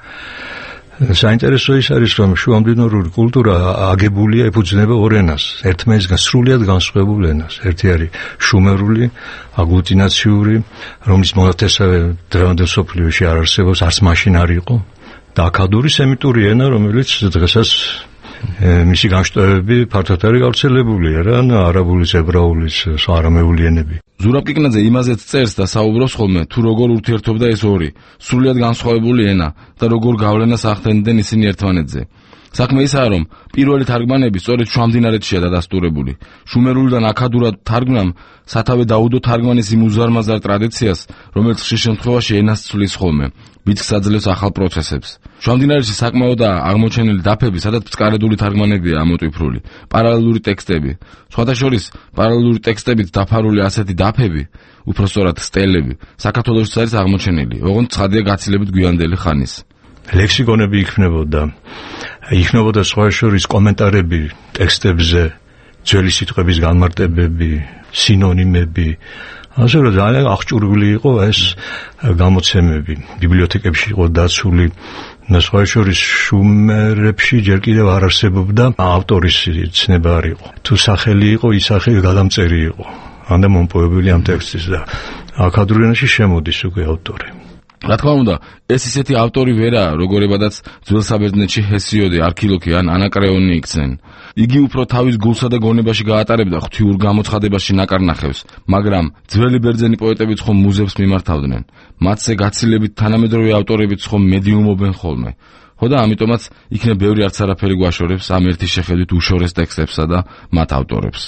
საინტერესო ის არის, რომ შუამდინარული კულტურა აგებულია, ეფუძნება ორ ენას, ერთმანეთისგან სრულიად განსხვავებულ ენას. ერთი არის შუმერული, აგლუტინაციური, რომლის მონათესავე დღევანდელ მსოფლიოში არ არსებობს, არც მაშინ არ იყო. და აქადური სემიტური ენა, რომელიც დღესაც მისი განშტოებები ფართოდ არის გავრცელებული, რა, არაბულის, ებრაულის, არამეული ენები. ზურაბ კიკნაძე იმაზეც წერს და საუბრობს ხოლმე, თუ როგორ ურთიერთობდა ეს ორი, სრულიად განსხვავებული ენა და როგორ გავლენას ახდენდნენ ისინი ერთმანეთზე. საქმე ისაა, რომ პირველი თარგმანები სწორედ შუამდინარეთშია დადასტურებული. შუმერულიდან აქადურად თარგმნამ სათავე დაუდო თარგმანის იმ უზარმაზარ ტრადიციას, რომელიც ხშირ შემთხვევაში ენას ცვლის ხოლმე, ბიძგს აძლევს ახალ პროცესებს. შუამდინარეთში საკმაოდაა აღმოჩენილი დაფები, სადაც ბწყარედული თარგმანებია ამოტვიფრული, პარალელური ტექსტები. სხვათა შორის პარალელური ტექსტებით დაფარული ასეთი დაფები, უпростоრად სტელები, საქართველოშიც არის აღმოჩენილი, ოღონდ ცხადია გაცილებით გვიანდელი ხანის. ლექსიკონები იქმნებოდა, იქმნებოდა სხვა შორის კომენტარები ტექსტებზე, ძველი სიტყვების განმარტებები, სინონიმები. ასე რომ ძალიან აღჭურვილი იყო ეს გამოცემები. ბიბლიოთეკებში იყო დაცული და სხვა შორის შუმერებში ჯერ კიდევ არ არსებობდა ავტორის ცნება არ იყო. თუ სახელი იყო, ის სახელი გადამწერი იყო. ანდა მომპოვებული ამ ტექსტის და აქადურ ენაში შემოდის უკვე ავტორი. რა თქმა უნდა, ეს ისეთი ავტორი ვერაა, როგორებადაც ძველ საბერძნეთში ჰესიოდე, არქილოქი ან ანაკრეონი იქცნენ. იგი უფრო თავის გულსა და გონებაში გაატარებდა ღვთიურ გამოცხადებაში ნაკარნახევს, მაგრამ ძველი ბერძენი პოეტებიც ხომ მუზებს მიმართავდნენ. მათზე გაცილებით თანამედროვე ავტორებიც ხომ მედიუმობენ ხოლმე. ხო და ამიტომაც იქნებ ბევრი არც არაფერი გვაშორებს ამ ერთი შეხედვით უშორეს ტექსტებსა და მათ ავტორებს.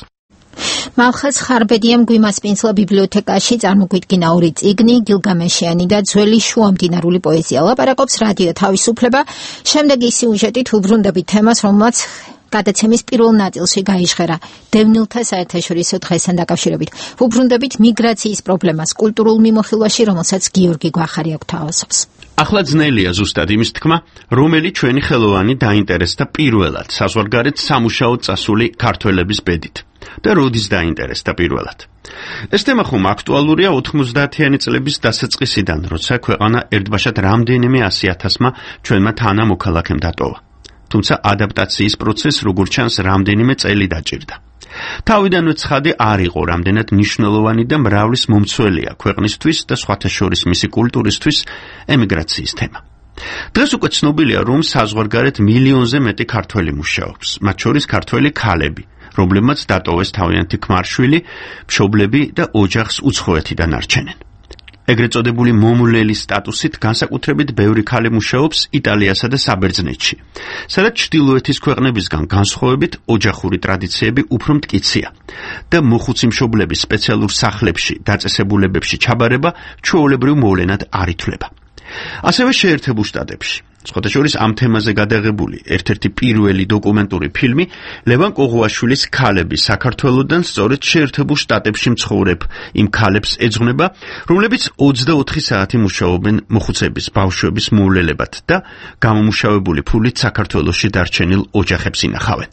მალხაზ ხარბედიამ გვიმასპინძლა ბიბლიოთეკაში წარმოგვიდგინა ორი წიგნი, გილგამეშიანი და ძველი შუამდინარული პოეზია. ლაპარაკობს რადიო თავისუფლება. შემდეგი სიუჟეტით უბრუნდებით თემას, რომელმაც გადაცემის პირველ ნაწილში გაიჟღერა დევნილთა საერთაშორისო დღესთან დაკავშირებით. უბრუნდებით მიგრაციის პრობლემას კულტურულ მიმოხილვაში, რომელსაც გიორგი გვახარი გვთავაზობს. ახლა ძნელია ზუსტად იმის თქმა, რომელი ჩვენი ხელოვანი დაინტერესდა პირველად საზღვარგარეთ სამუშაოდ წასული ქართველების ბედით და როდის დაინტერესდა პირველად. ეს თემა ხომ აქტუალურია ოთხმოცდაათიანი წლების დასაწყისიდან, როცა ქვეყანა ერთბაშად რამდენიმე ასი ათასმა ჩვენმა თანამოქალაქემ დატოვა. თუმცა ადაპტაციის პროცესს როგორც ჩანს რამდენიმე წელი დაჭირდა. თავიდანვე ცხადი არ იყო რამდენად მნიშვნელოვანი და მრავლის მომცველია ქვეყნისთვის და სხვათა შორის მისი კულტურისთვის ემიგრაციის თემა. დღეს უკვე ცნობილია, რომ საზღვარგარეთ მილიონზე მეტი ქართველი მუშაობს, მათ შორის ქართველი ქალები, რომლებმაც დატოვეს თავიანთი ქმარშვილი, მშობლები და ოჯახს უცხოეთიდან არჩენენ. ეგრეთ წოდებული მომულელის სტატუსით განსაკუთრებით ბევრი ქალი მუშაობს იტალიასა და საბერძნეთში, სადაც ჩრდილოეთის ქვეყნებისგან განსხვავებით ოჯახური ტრადიციები უფრო მტკიცეა და მოხუცი მშობლების სპეციალურ სახლებში დაწესებულებებში ჩაბარება ჩვეულებრივ მოვლენად არ ითვლება. ასევე შეერთებულ შტატებში. სხვათა შორის ამ თემაზე გადაღებული ერთ-ერთი პირველი დოკუმენტური ფილმი ლევან კოღუაშვილის ქალები საქართველოდან სწორედ შეერთებულ შტატებში მცხოვრებ იმ ქალებს ეძღვნება, რომლებიც ოცდაოთხი საათი მუშაობენ მოხუცების ბავშვების მოვლელებად და გამომუშავებული ფულით საქართველოში დარჩენილ ოჯახებს ინახავენ.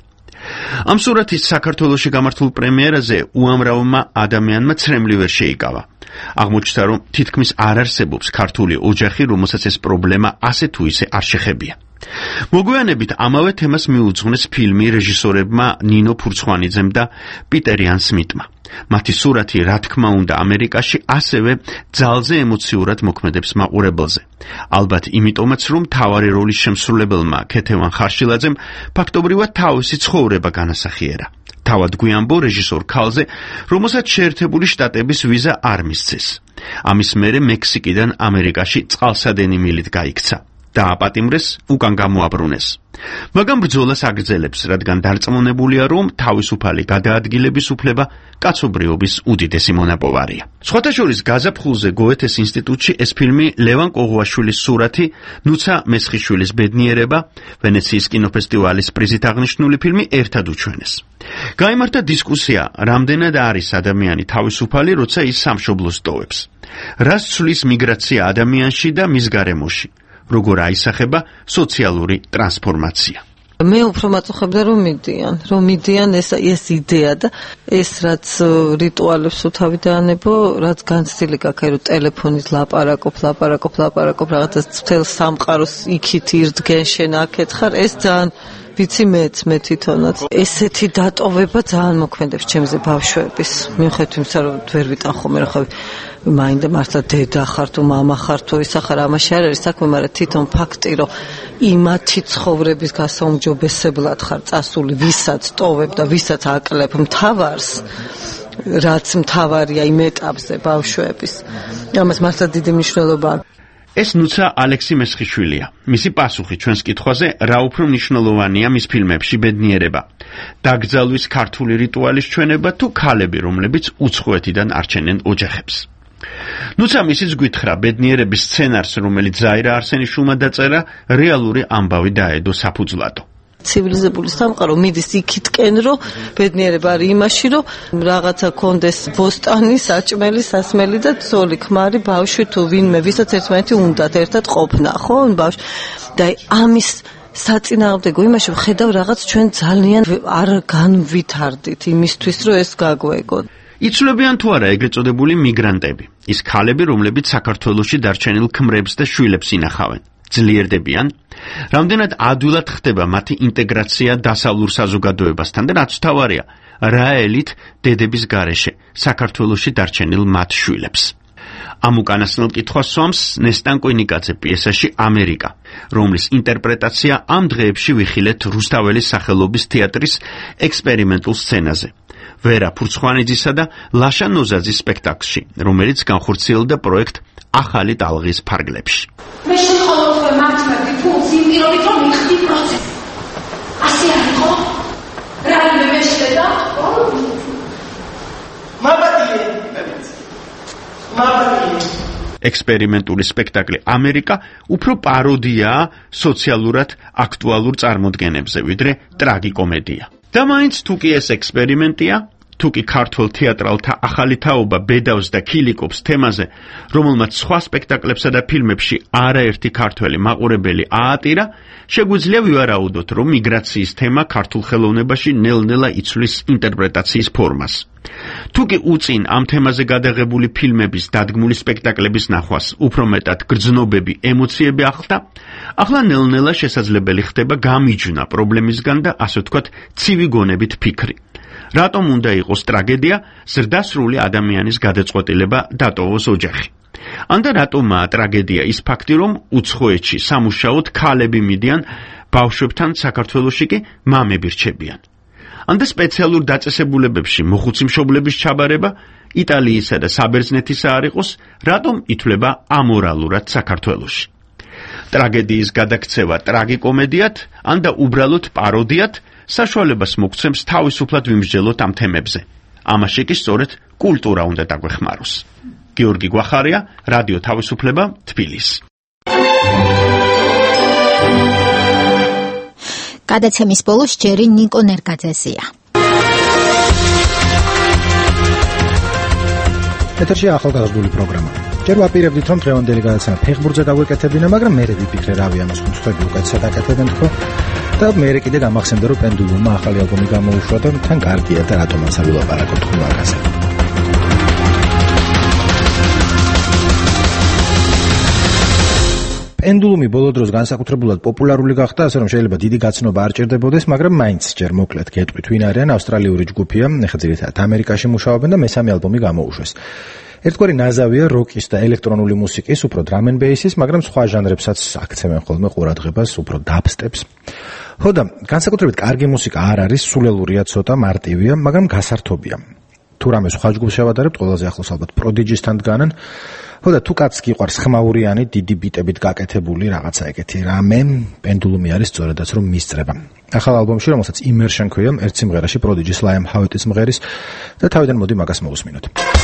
ამ სურათის საქართველოში გამართულ პრემიერაზე უამრავმა ადამიანმა ცრემლი ვერ შეიკავა. აღმოჩნდა, რომ თითქმის არ არსებობს ქართული ოჯახი, რომელსაც ეს პრობლემა ასე თუ ისე არ შეხებია. მოგვიანებით ამავე თემას მიუძღვნეს ფილმი რეჟისორებმა ნინო ფურცხვანიძემ და პიტერ იან სმიტმა. მათი სურათი, რა თქმა უნდა, ამერიკაში ასევე ძალზე ემოციურად მოქმედებს მაყურებელზე. ალბათ იმიტომაც, რომ მთავარი როლის შემსრულებელმა ქეთევან ხარშილაძემ ფაქტობრივად თავისი ცხოვრება განასახიერა. თავად გვიანბო რეჟისორ ქალზე, რომელსაც შეერთებული შტატების ვიზა არ მისცეს. ამის მერე მექსიკიდან ამერიკაში წყალსადენი მილით გაიქცა. დააპატიმრეს, უკან გამოაბრუნეს. მაგრამ ბრძოლას აგრძელებს, რადგან დარწმუნებულია, რომ თავისუფალი გადაადგილების უფლება კაცობრიობის უდიდესი მონაპოვარია. სხვათა შორის გაზაფხულზე გოეთეს ინსტიტუტში ეს ფილმი ლევან კოღუაშვილის სურათი, ნუცა მესხიშვილის ბედნიერება, ვენეციის კინოფესტივალის პრიზით აღნიშნული ფილმი ერთად უჩვენეს. გაიმართა დისკუსია, რამდენად არის ადამიანი თავისუფალი, როცა ის სამშობლოს ტოვებს. რას ცვლის მიგრაცია ადამიანში და მის გარემოში? როგორ აისახება სოციალური ტრანსფორმაცია. მე უფრო მაწუხებდა რომ მიდიან, რომ მიდიან ეს ეს იდეა და ეს რაც რიტუალებს უთავიდანებო, რაც განცდილი გაქვს, რომ ტელეფონით ლაპარაკობ, ლაპარაკობ, ლაპარაკობ, რაღაცა მთელ სამყაროს იქით ირდგენ, შენ აქეთ ხარ, ეს ძალიან ვიცი მეც მე თვითონაც ესეთი დატოვება ძალიან მოქმედებს ჩემზე ბავშვების. მიუხედავად იმისა, რომ ვერ ვიტან ხოლმე რა მაინდა მართლა დედა ხარ თუ მამა ხარ თუ ისა ხარ, ამაში არ არის საქმე, მაგრამ თვითონ ფაქტი, რომ იმათი ცხოვრების გასაუმჯობესებლად ხარ წასული, ვისაც ტოვებ და ვისაც აკლებ მთავარს, რაც მთავარია იმ ეტაპზე ბავშვების. ამას მართლა დიდი მნიშვნელობა აქვს. ეს ნუცა ალექსი მესხიშვილია. მისი პასუხი ჩვენს კითხვაზე, რა უფრო მნიშვნელოვანია მის ფილმებში ბედნიერება, დაკრძალვის ქართული რიტუალის ჩვენება თუ ქალები, რომლებიც უცხოეთიდან არჩენენ ოჯახებს. ნუცა ისიც გითხრა, ბედნიერების სცენარს, რომელიც ზაირა არსენიშვილმა დაწერა, რეალური ამბავი დაედო საფუძვლადო. ცივილიზებული სამყარო მიდის იქითკენ, რომ ბედნიერება არის იმაში, რომ რაღაცა კონდეს ბოსტანი, საჭმელი, სასმელი და ცოლი, ქმარი, ბავშვი თუ ვინმე, ვისაც ერთმანეთი უნდათ ერთად ყოფნა, ხო? ბავშვი და ამის საწინააღმდეგო იმაში ვხედავ რაღაც ჩვენ ძალიან არ განვითარდით იმისთვის რომ ეს გაგვეგო. იცვლებიან თუ არა ეგრეთ წოდებული მიგრანტები, ის ქალები, რომლებიც საქართველოში დარჩენილ ქმრებს და შვილებს ინახავენ. ძლიერდებიან? რამდენად ადვილად ხდება მათი ინტეგრაცია დასავლურ საზოგადოებასთან და რაც თავარია, რა ელით დედების გარეშე საქართველოში დარჩენილ მათ შვილებს. ამ უკანასკნელ კითხვას სვამს ნესტან კუინიკაძე პიესაში ამერიკა, რომლის ინტერპრეტაცია ამ დღეებში ვიხილეთ რუსთაველის სახელობის თეატრის ექსპერიმენტულ სცენაზე. ვერა ფურცხვანიძისა და ლაშა ნოზაძის სპექტაკლში, რომელიც განხორციელდა პროექტ ახალი ტალღის ფარგლებში. მე შემოხვალ თქვენ მართლმადიდ ფულს იმ პირობით რომ მიხდი პროცესი. ასე არ იყო? რაიმე მეშლედა? მაბადიე. მაბადიე. ექსპერიმენტული სპექტაკლი ამერიკა უფრო პაროდიაა სოციალურად აქტუალურ წარმოდგენებზე, ვიდრე ტრაგიკომედია. და მაინც თუ კი ეს ექსპერიმენტია, თუ კი ქართულ თეატრალთა ახალი თაობა ბედავს და ქილიკობს თემაზე, რომელმაც სხვა სპექტაკლებსა და ფილმებში არაერთი ქართველი მაყურებელი აატირა, შეგვიძლია ვივარაუდოთ, რომ მიგრაციის თემა ქართულ ხელოვნებაში ნელ-ნელა იცვლის ინტერპრეტაციის ფორმას. თუ კი უწინ ამ თემაზე გადაღებული ფილმების დადგმული სპექტაკლების ნახვას უფრო მეტად გრძნობები, ემოციები ახლდა, ახლა ნელ-ნელა შესაძლებელი ხდება გამიჯვნა პრობლემისგან და ასე ვთქვათ, ცივი გონებით ფიქრი. რატომ უნდა იყოს ტრაგედია, ზრდასრული ადამიანის გადაწყვეტილება დატოვოს ოჯახი? ანდა რატომაა ტრაგედია ის ფაქტი, რომ უცხოეთში სამუშაოდ ქალები მიდიან, ბავშვებთან საქართველოში კი მამები რჩებიან? ანდა სპეციალურ დაწესებულებებში მოხუცი მშობლების ჩაბარება იტალიისა და საბერძნეთისა არ იყოს, რატომ ითვლება ამორალურად საქართველოში? ტრაგედიის გადაქცევა ტრაგიკომედიად, ანდა უბრალოდ პაროდიად საშუალებას მოგცემს თავისუფლად ვიმსჯელოთ ამ თემებზე. ამაში კი სწორედ კულტურა უნდა დაგვეხმაროს. გიორგი გვახარია, რადიო თავისუფლება, თბილისი. გადაცემის ბოლოს ჯერი ნიკო ნერგაძესია. ეთერში ახალგაზრდული პროგრამა. ჯერ ვაპირებდით, რომ დღევანდელი გადაცემა ფეხბურთზე დაგვეკეთებინა, მაგრამ მე ვიფიქრე, რავი, ამას ხუთები უკეთესად აკეთებენ თქო. და მე კიდე გამახსენდა, რომ პენდულუმმა ახალი ალბომი გამოუშვა და თან კარგია და რატომაც არ ვილაპარაკობ თქო მაგაზე. პენდულუმი ბოლო დროს განსაკუთრებულად პოპულარული გახდა, ასე რომ შეიძლება დიდი გაცნობა არ ჭირდებოდეს, მაგრამ მაინც ჯერ მოკლედ გეტყვით ვინ არიან, ავსტრალიური ჯგუფია, ეხლა ძირითადად ამერიკაში მუშაობენ და მესამე ალბომი გამოუშვეს. ერთგვარი ნაზავია როკის და ელექტრონული მუსიკის, უფრო drum and bass-ის, მაგრამ სხვა ჟანრებსაც აქცევენ ხოლმე ყურადღებას, უფრო dubstep-ს. ხო და განსაკუთრებით კარგი მუსიკა არ არის, სულელურია, ცოტა მარტივია, მაგრამ გასართობია. თუ რამე სხვა ჯგუფს შევადარებთ, ყველაზე ახლოს ალბათ Prodigy-სთან დგანან. ხო და თუ კაცს გიყვარს ხმაურიანი, დიდი ბიტებით გაკეთებული რაღაცა ეგეთი რამე, პენდულუმი არის სწორედაც რომ მისწრება. ახალ ალბომში, რომელსაც Immersion ქვია, ერთ სიმღერაში Prodigy-ს Liam Howard-ის მღერის და თავიდან მოდი მაგას მოვუსმინოთ.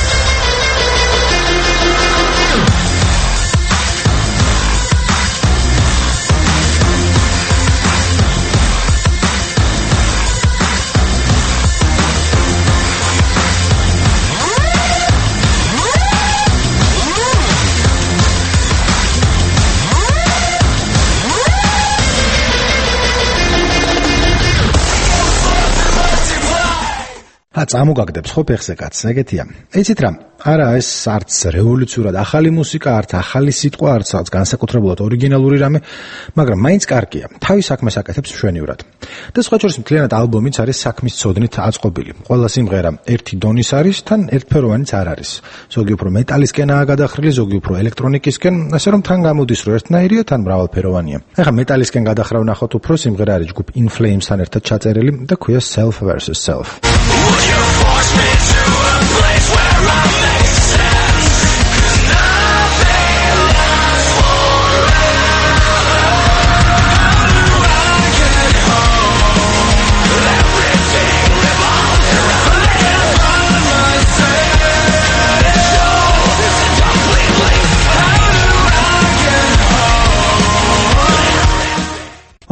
ა წამოგაგდებს ხო ფეხზე კაცს, ეგეთია. ეცით რა, არა ეს არც რევოლუციურად ახალი მუსიკა, არც ახალი სიტყვა, არც განსაკუთრებულად ორიგინალური რამე, მაგრამ მაინც კარგია. თავის საქმეს აკეთებს მშვენივრად. და სხვა შორის მთლიანად ალბომიც არის საქმის ცოდნით აწყობილი. ყველა სიმღერა ერთი დონის არის, თან ერთფეროვანიც არ არის. ზოგი უფრო მეტალისკენაა გადახრილი, ზოგი უფრო ელექტრონიკისკენ, ასე რომ თან გამოდის, რომ ერთნაირია, თან მრავალფეროვანია. ახლა მეტალისკენ გადახრა ვნახოთ უფრო, სიმღერა არის ჯგუფ In Flames-თან ერთად ჩაწერილი და ქვია Self versus Self. Would you force me to a place where I make sense? 'Cause nothing lasts forever. How do I get home? Everything revolves around me. Run myself. It shows completely. How do I get home?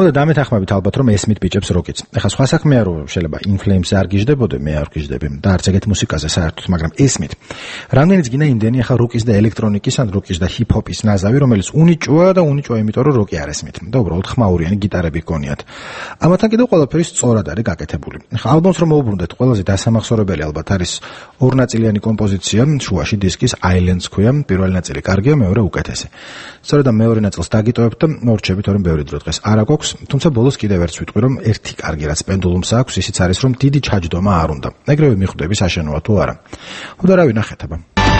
ყველა დამეთანხმებით ალბათ რომ ესმით ბიჭებს როკიც. ეხლა სხვა საქმეა რომ შეიძლება In Flames არ გიждებოდე, მე არ გიждები და არც ეგეთ მუსიკაზე საერთოდ, მაგრამ ესმით. რამდენიც გინდა იმდენი ახლა როკის და ელექტრონიკის ან როკის და ჰიპ-ჰოპის ნაზავი, რომელიც უნიჭოა და უნიჭოა იმიტომ რომ როკი არ ესმით და უბრალოდ ხმაურიანი გიტარები გქონიათ. ამათან კიდევ ყველაფერი სწორად არის გაკეთებული. ეხლა ალბომს რომ მოუბრუნდეთ, ყველაზე დასამახსოვრებელი ალბათ არის ორნაწილიანი კომპოზიცია, შუაში დისკის Islands ქვია, პირველი ნაწილი კარგია, მეორე უკეთესი. სწორედ ამ მეორე ნაწილს დაგიტოვებთ და მორჩებით რომ ბევრი დრო დღეს არ აქვს, თუმცა ბოლოს კიდევ ერთ ვიტყვი რომ ერთი კარგი რაც პენდულუმს აქვს, ისიც არის რომ დიდი ჩაჯდომა არ უნდა. ეგრევე მიხვდები საშენოა თუ არა. უდო რა ვინახეთ აბა.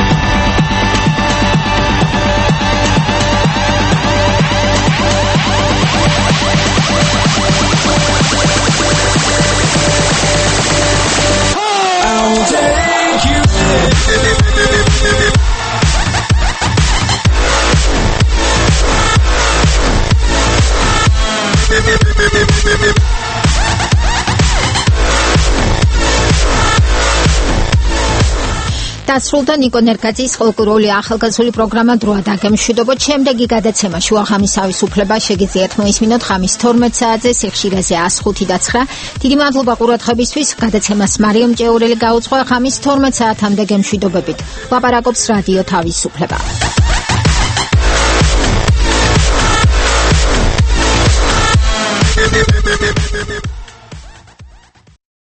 დასრულდა ნიკო ნერგაძის ფოლკლორული ახალგაზრდული პროგრამა დროა დაგემშვიდობოთ. შემდეგი გადაცემა შუაღამის თავისუფლება შეგიძლიათ მოისმინოთ ღამის თორმეტ საათზე სიხშირეზე one oh five და nine. დიდი მადლობა ყურადღებისთვის. გადაცემას მარიამ ჭეურელი გაუძღვა. ღამის თორმეტ საათამდე გემშვიდობებით. ლაპარაკობს რადიო თავისუფლება.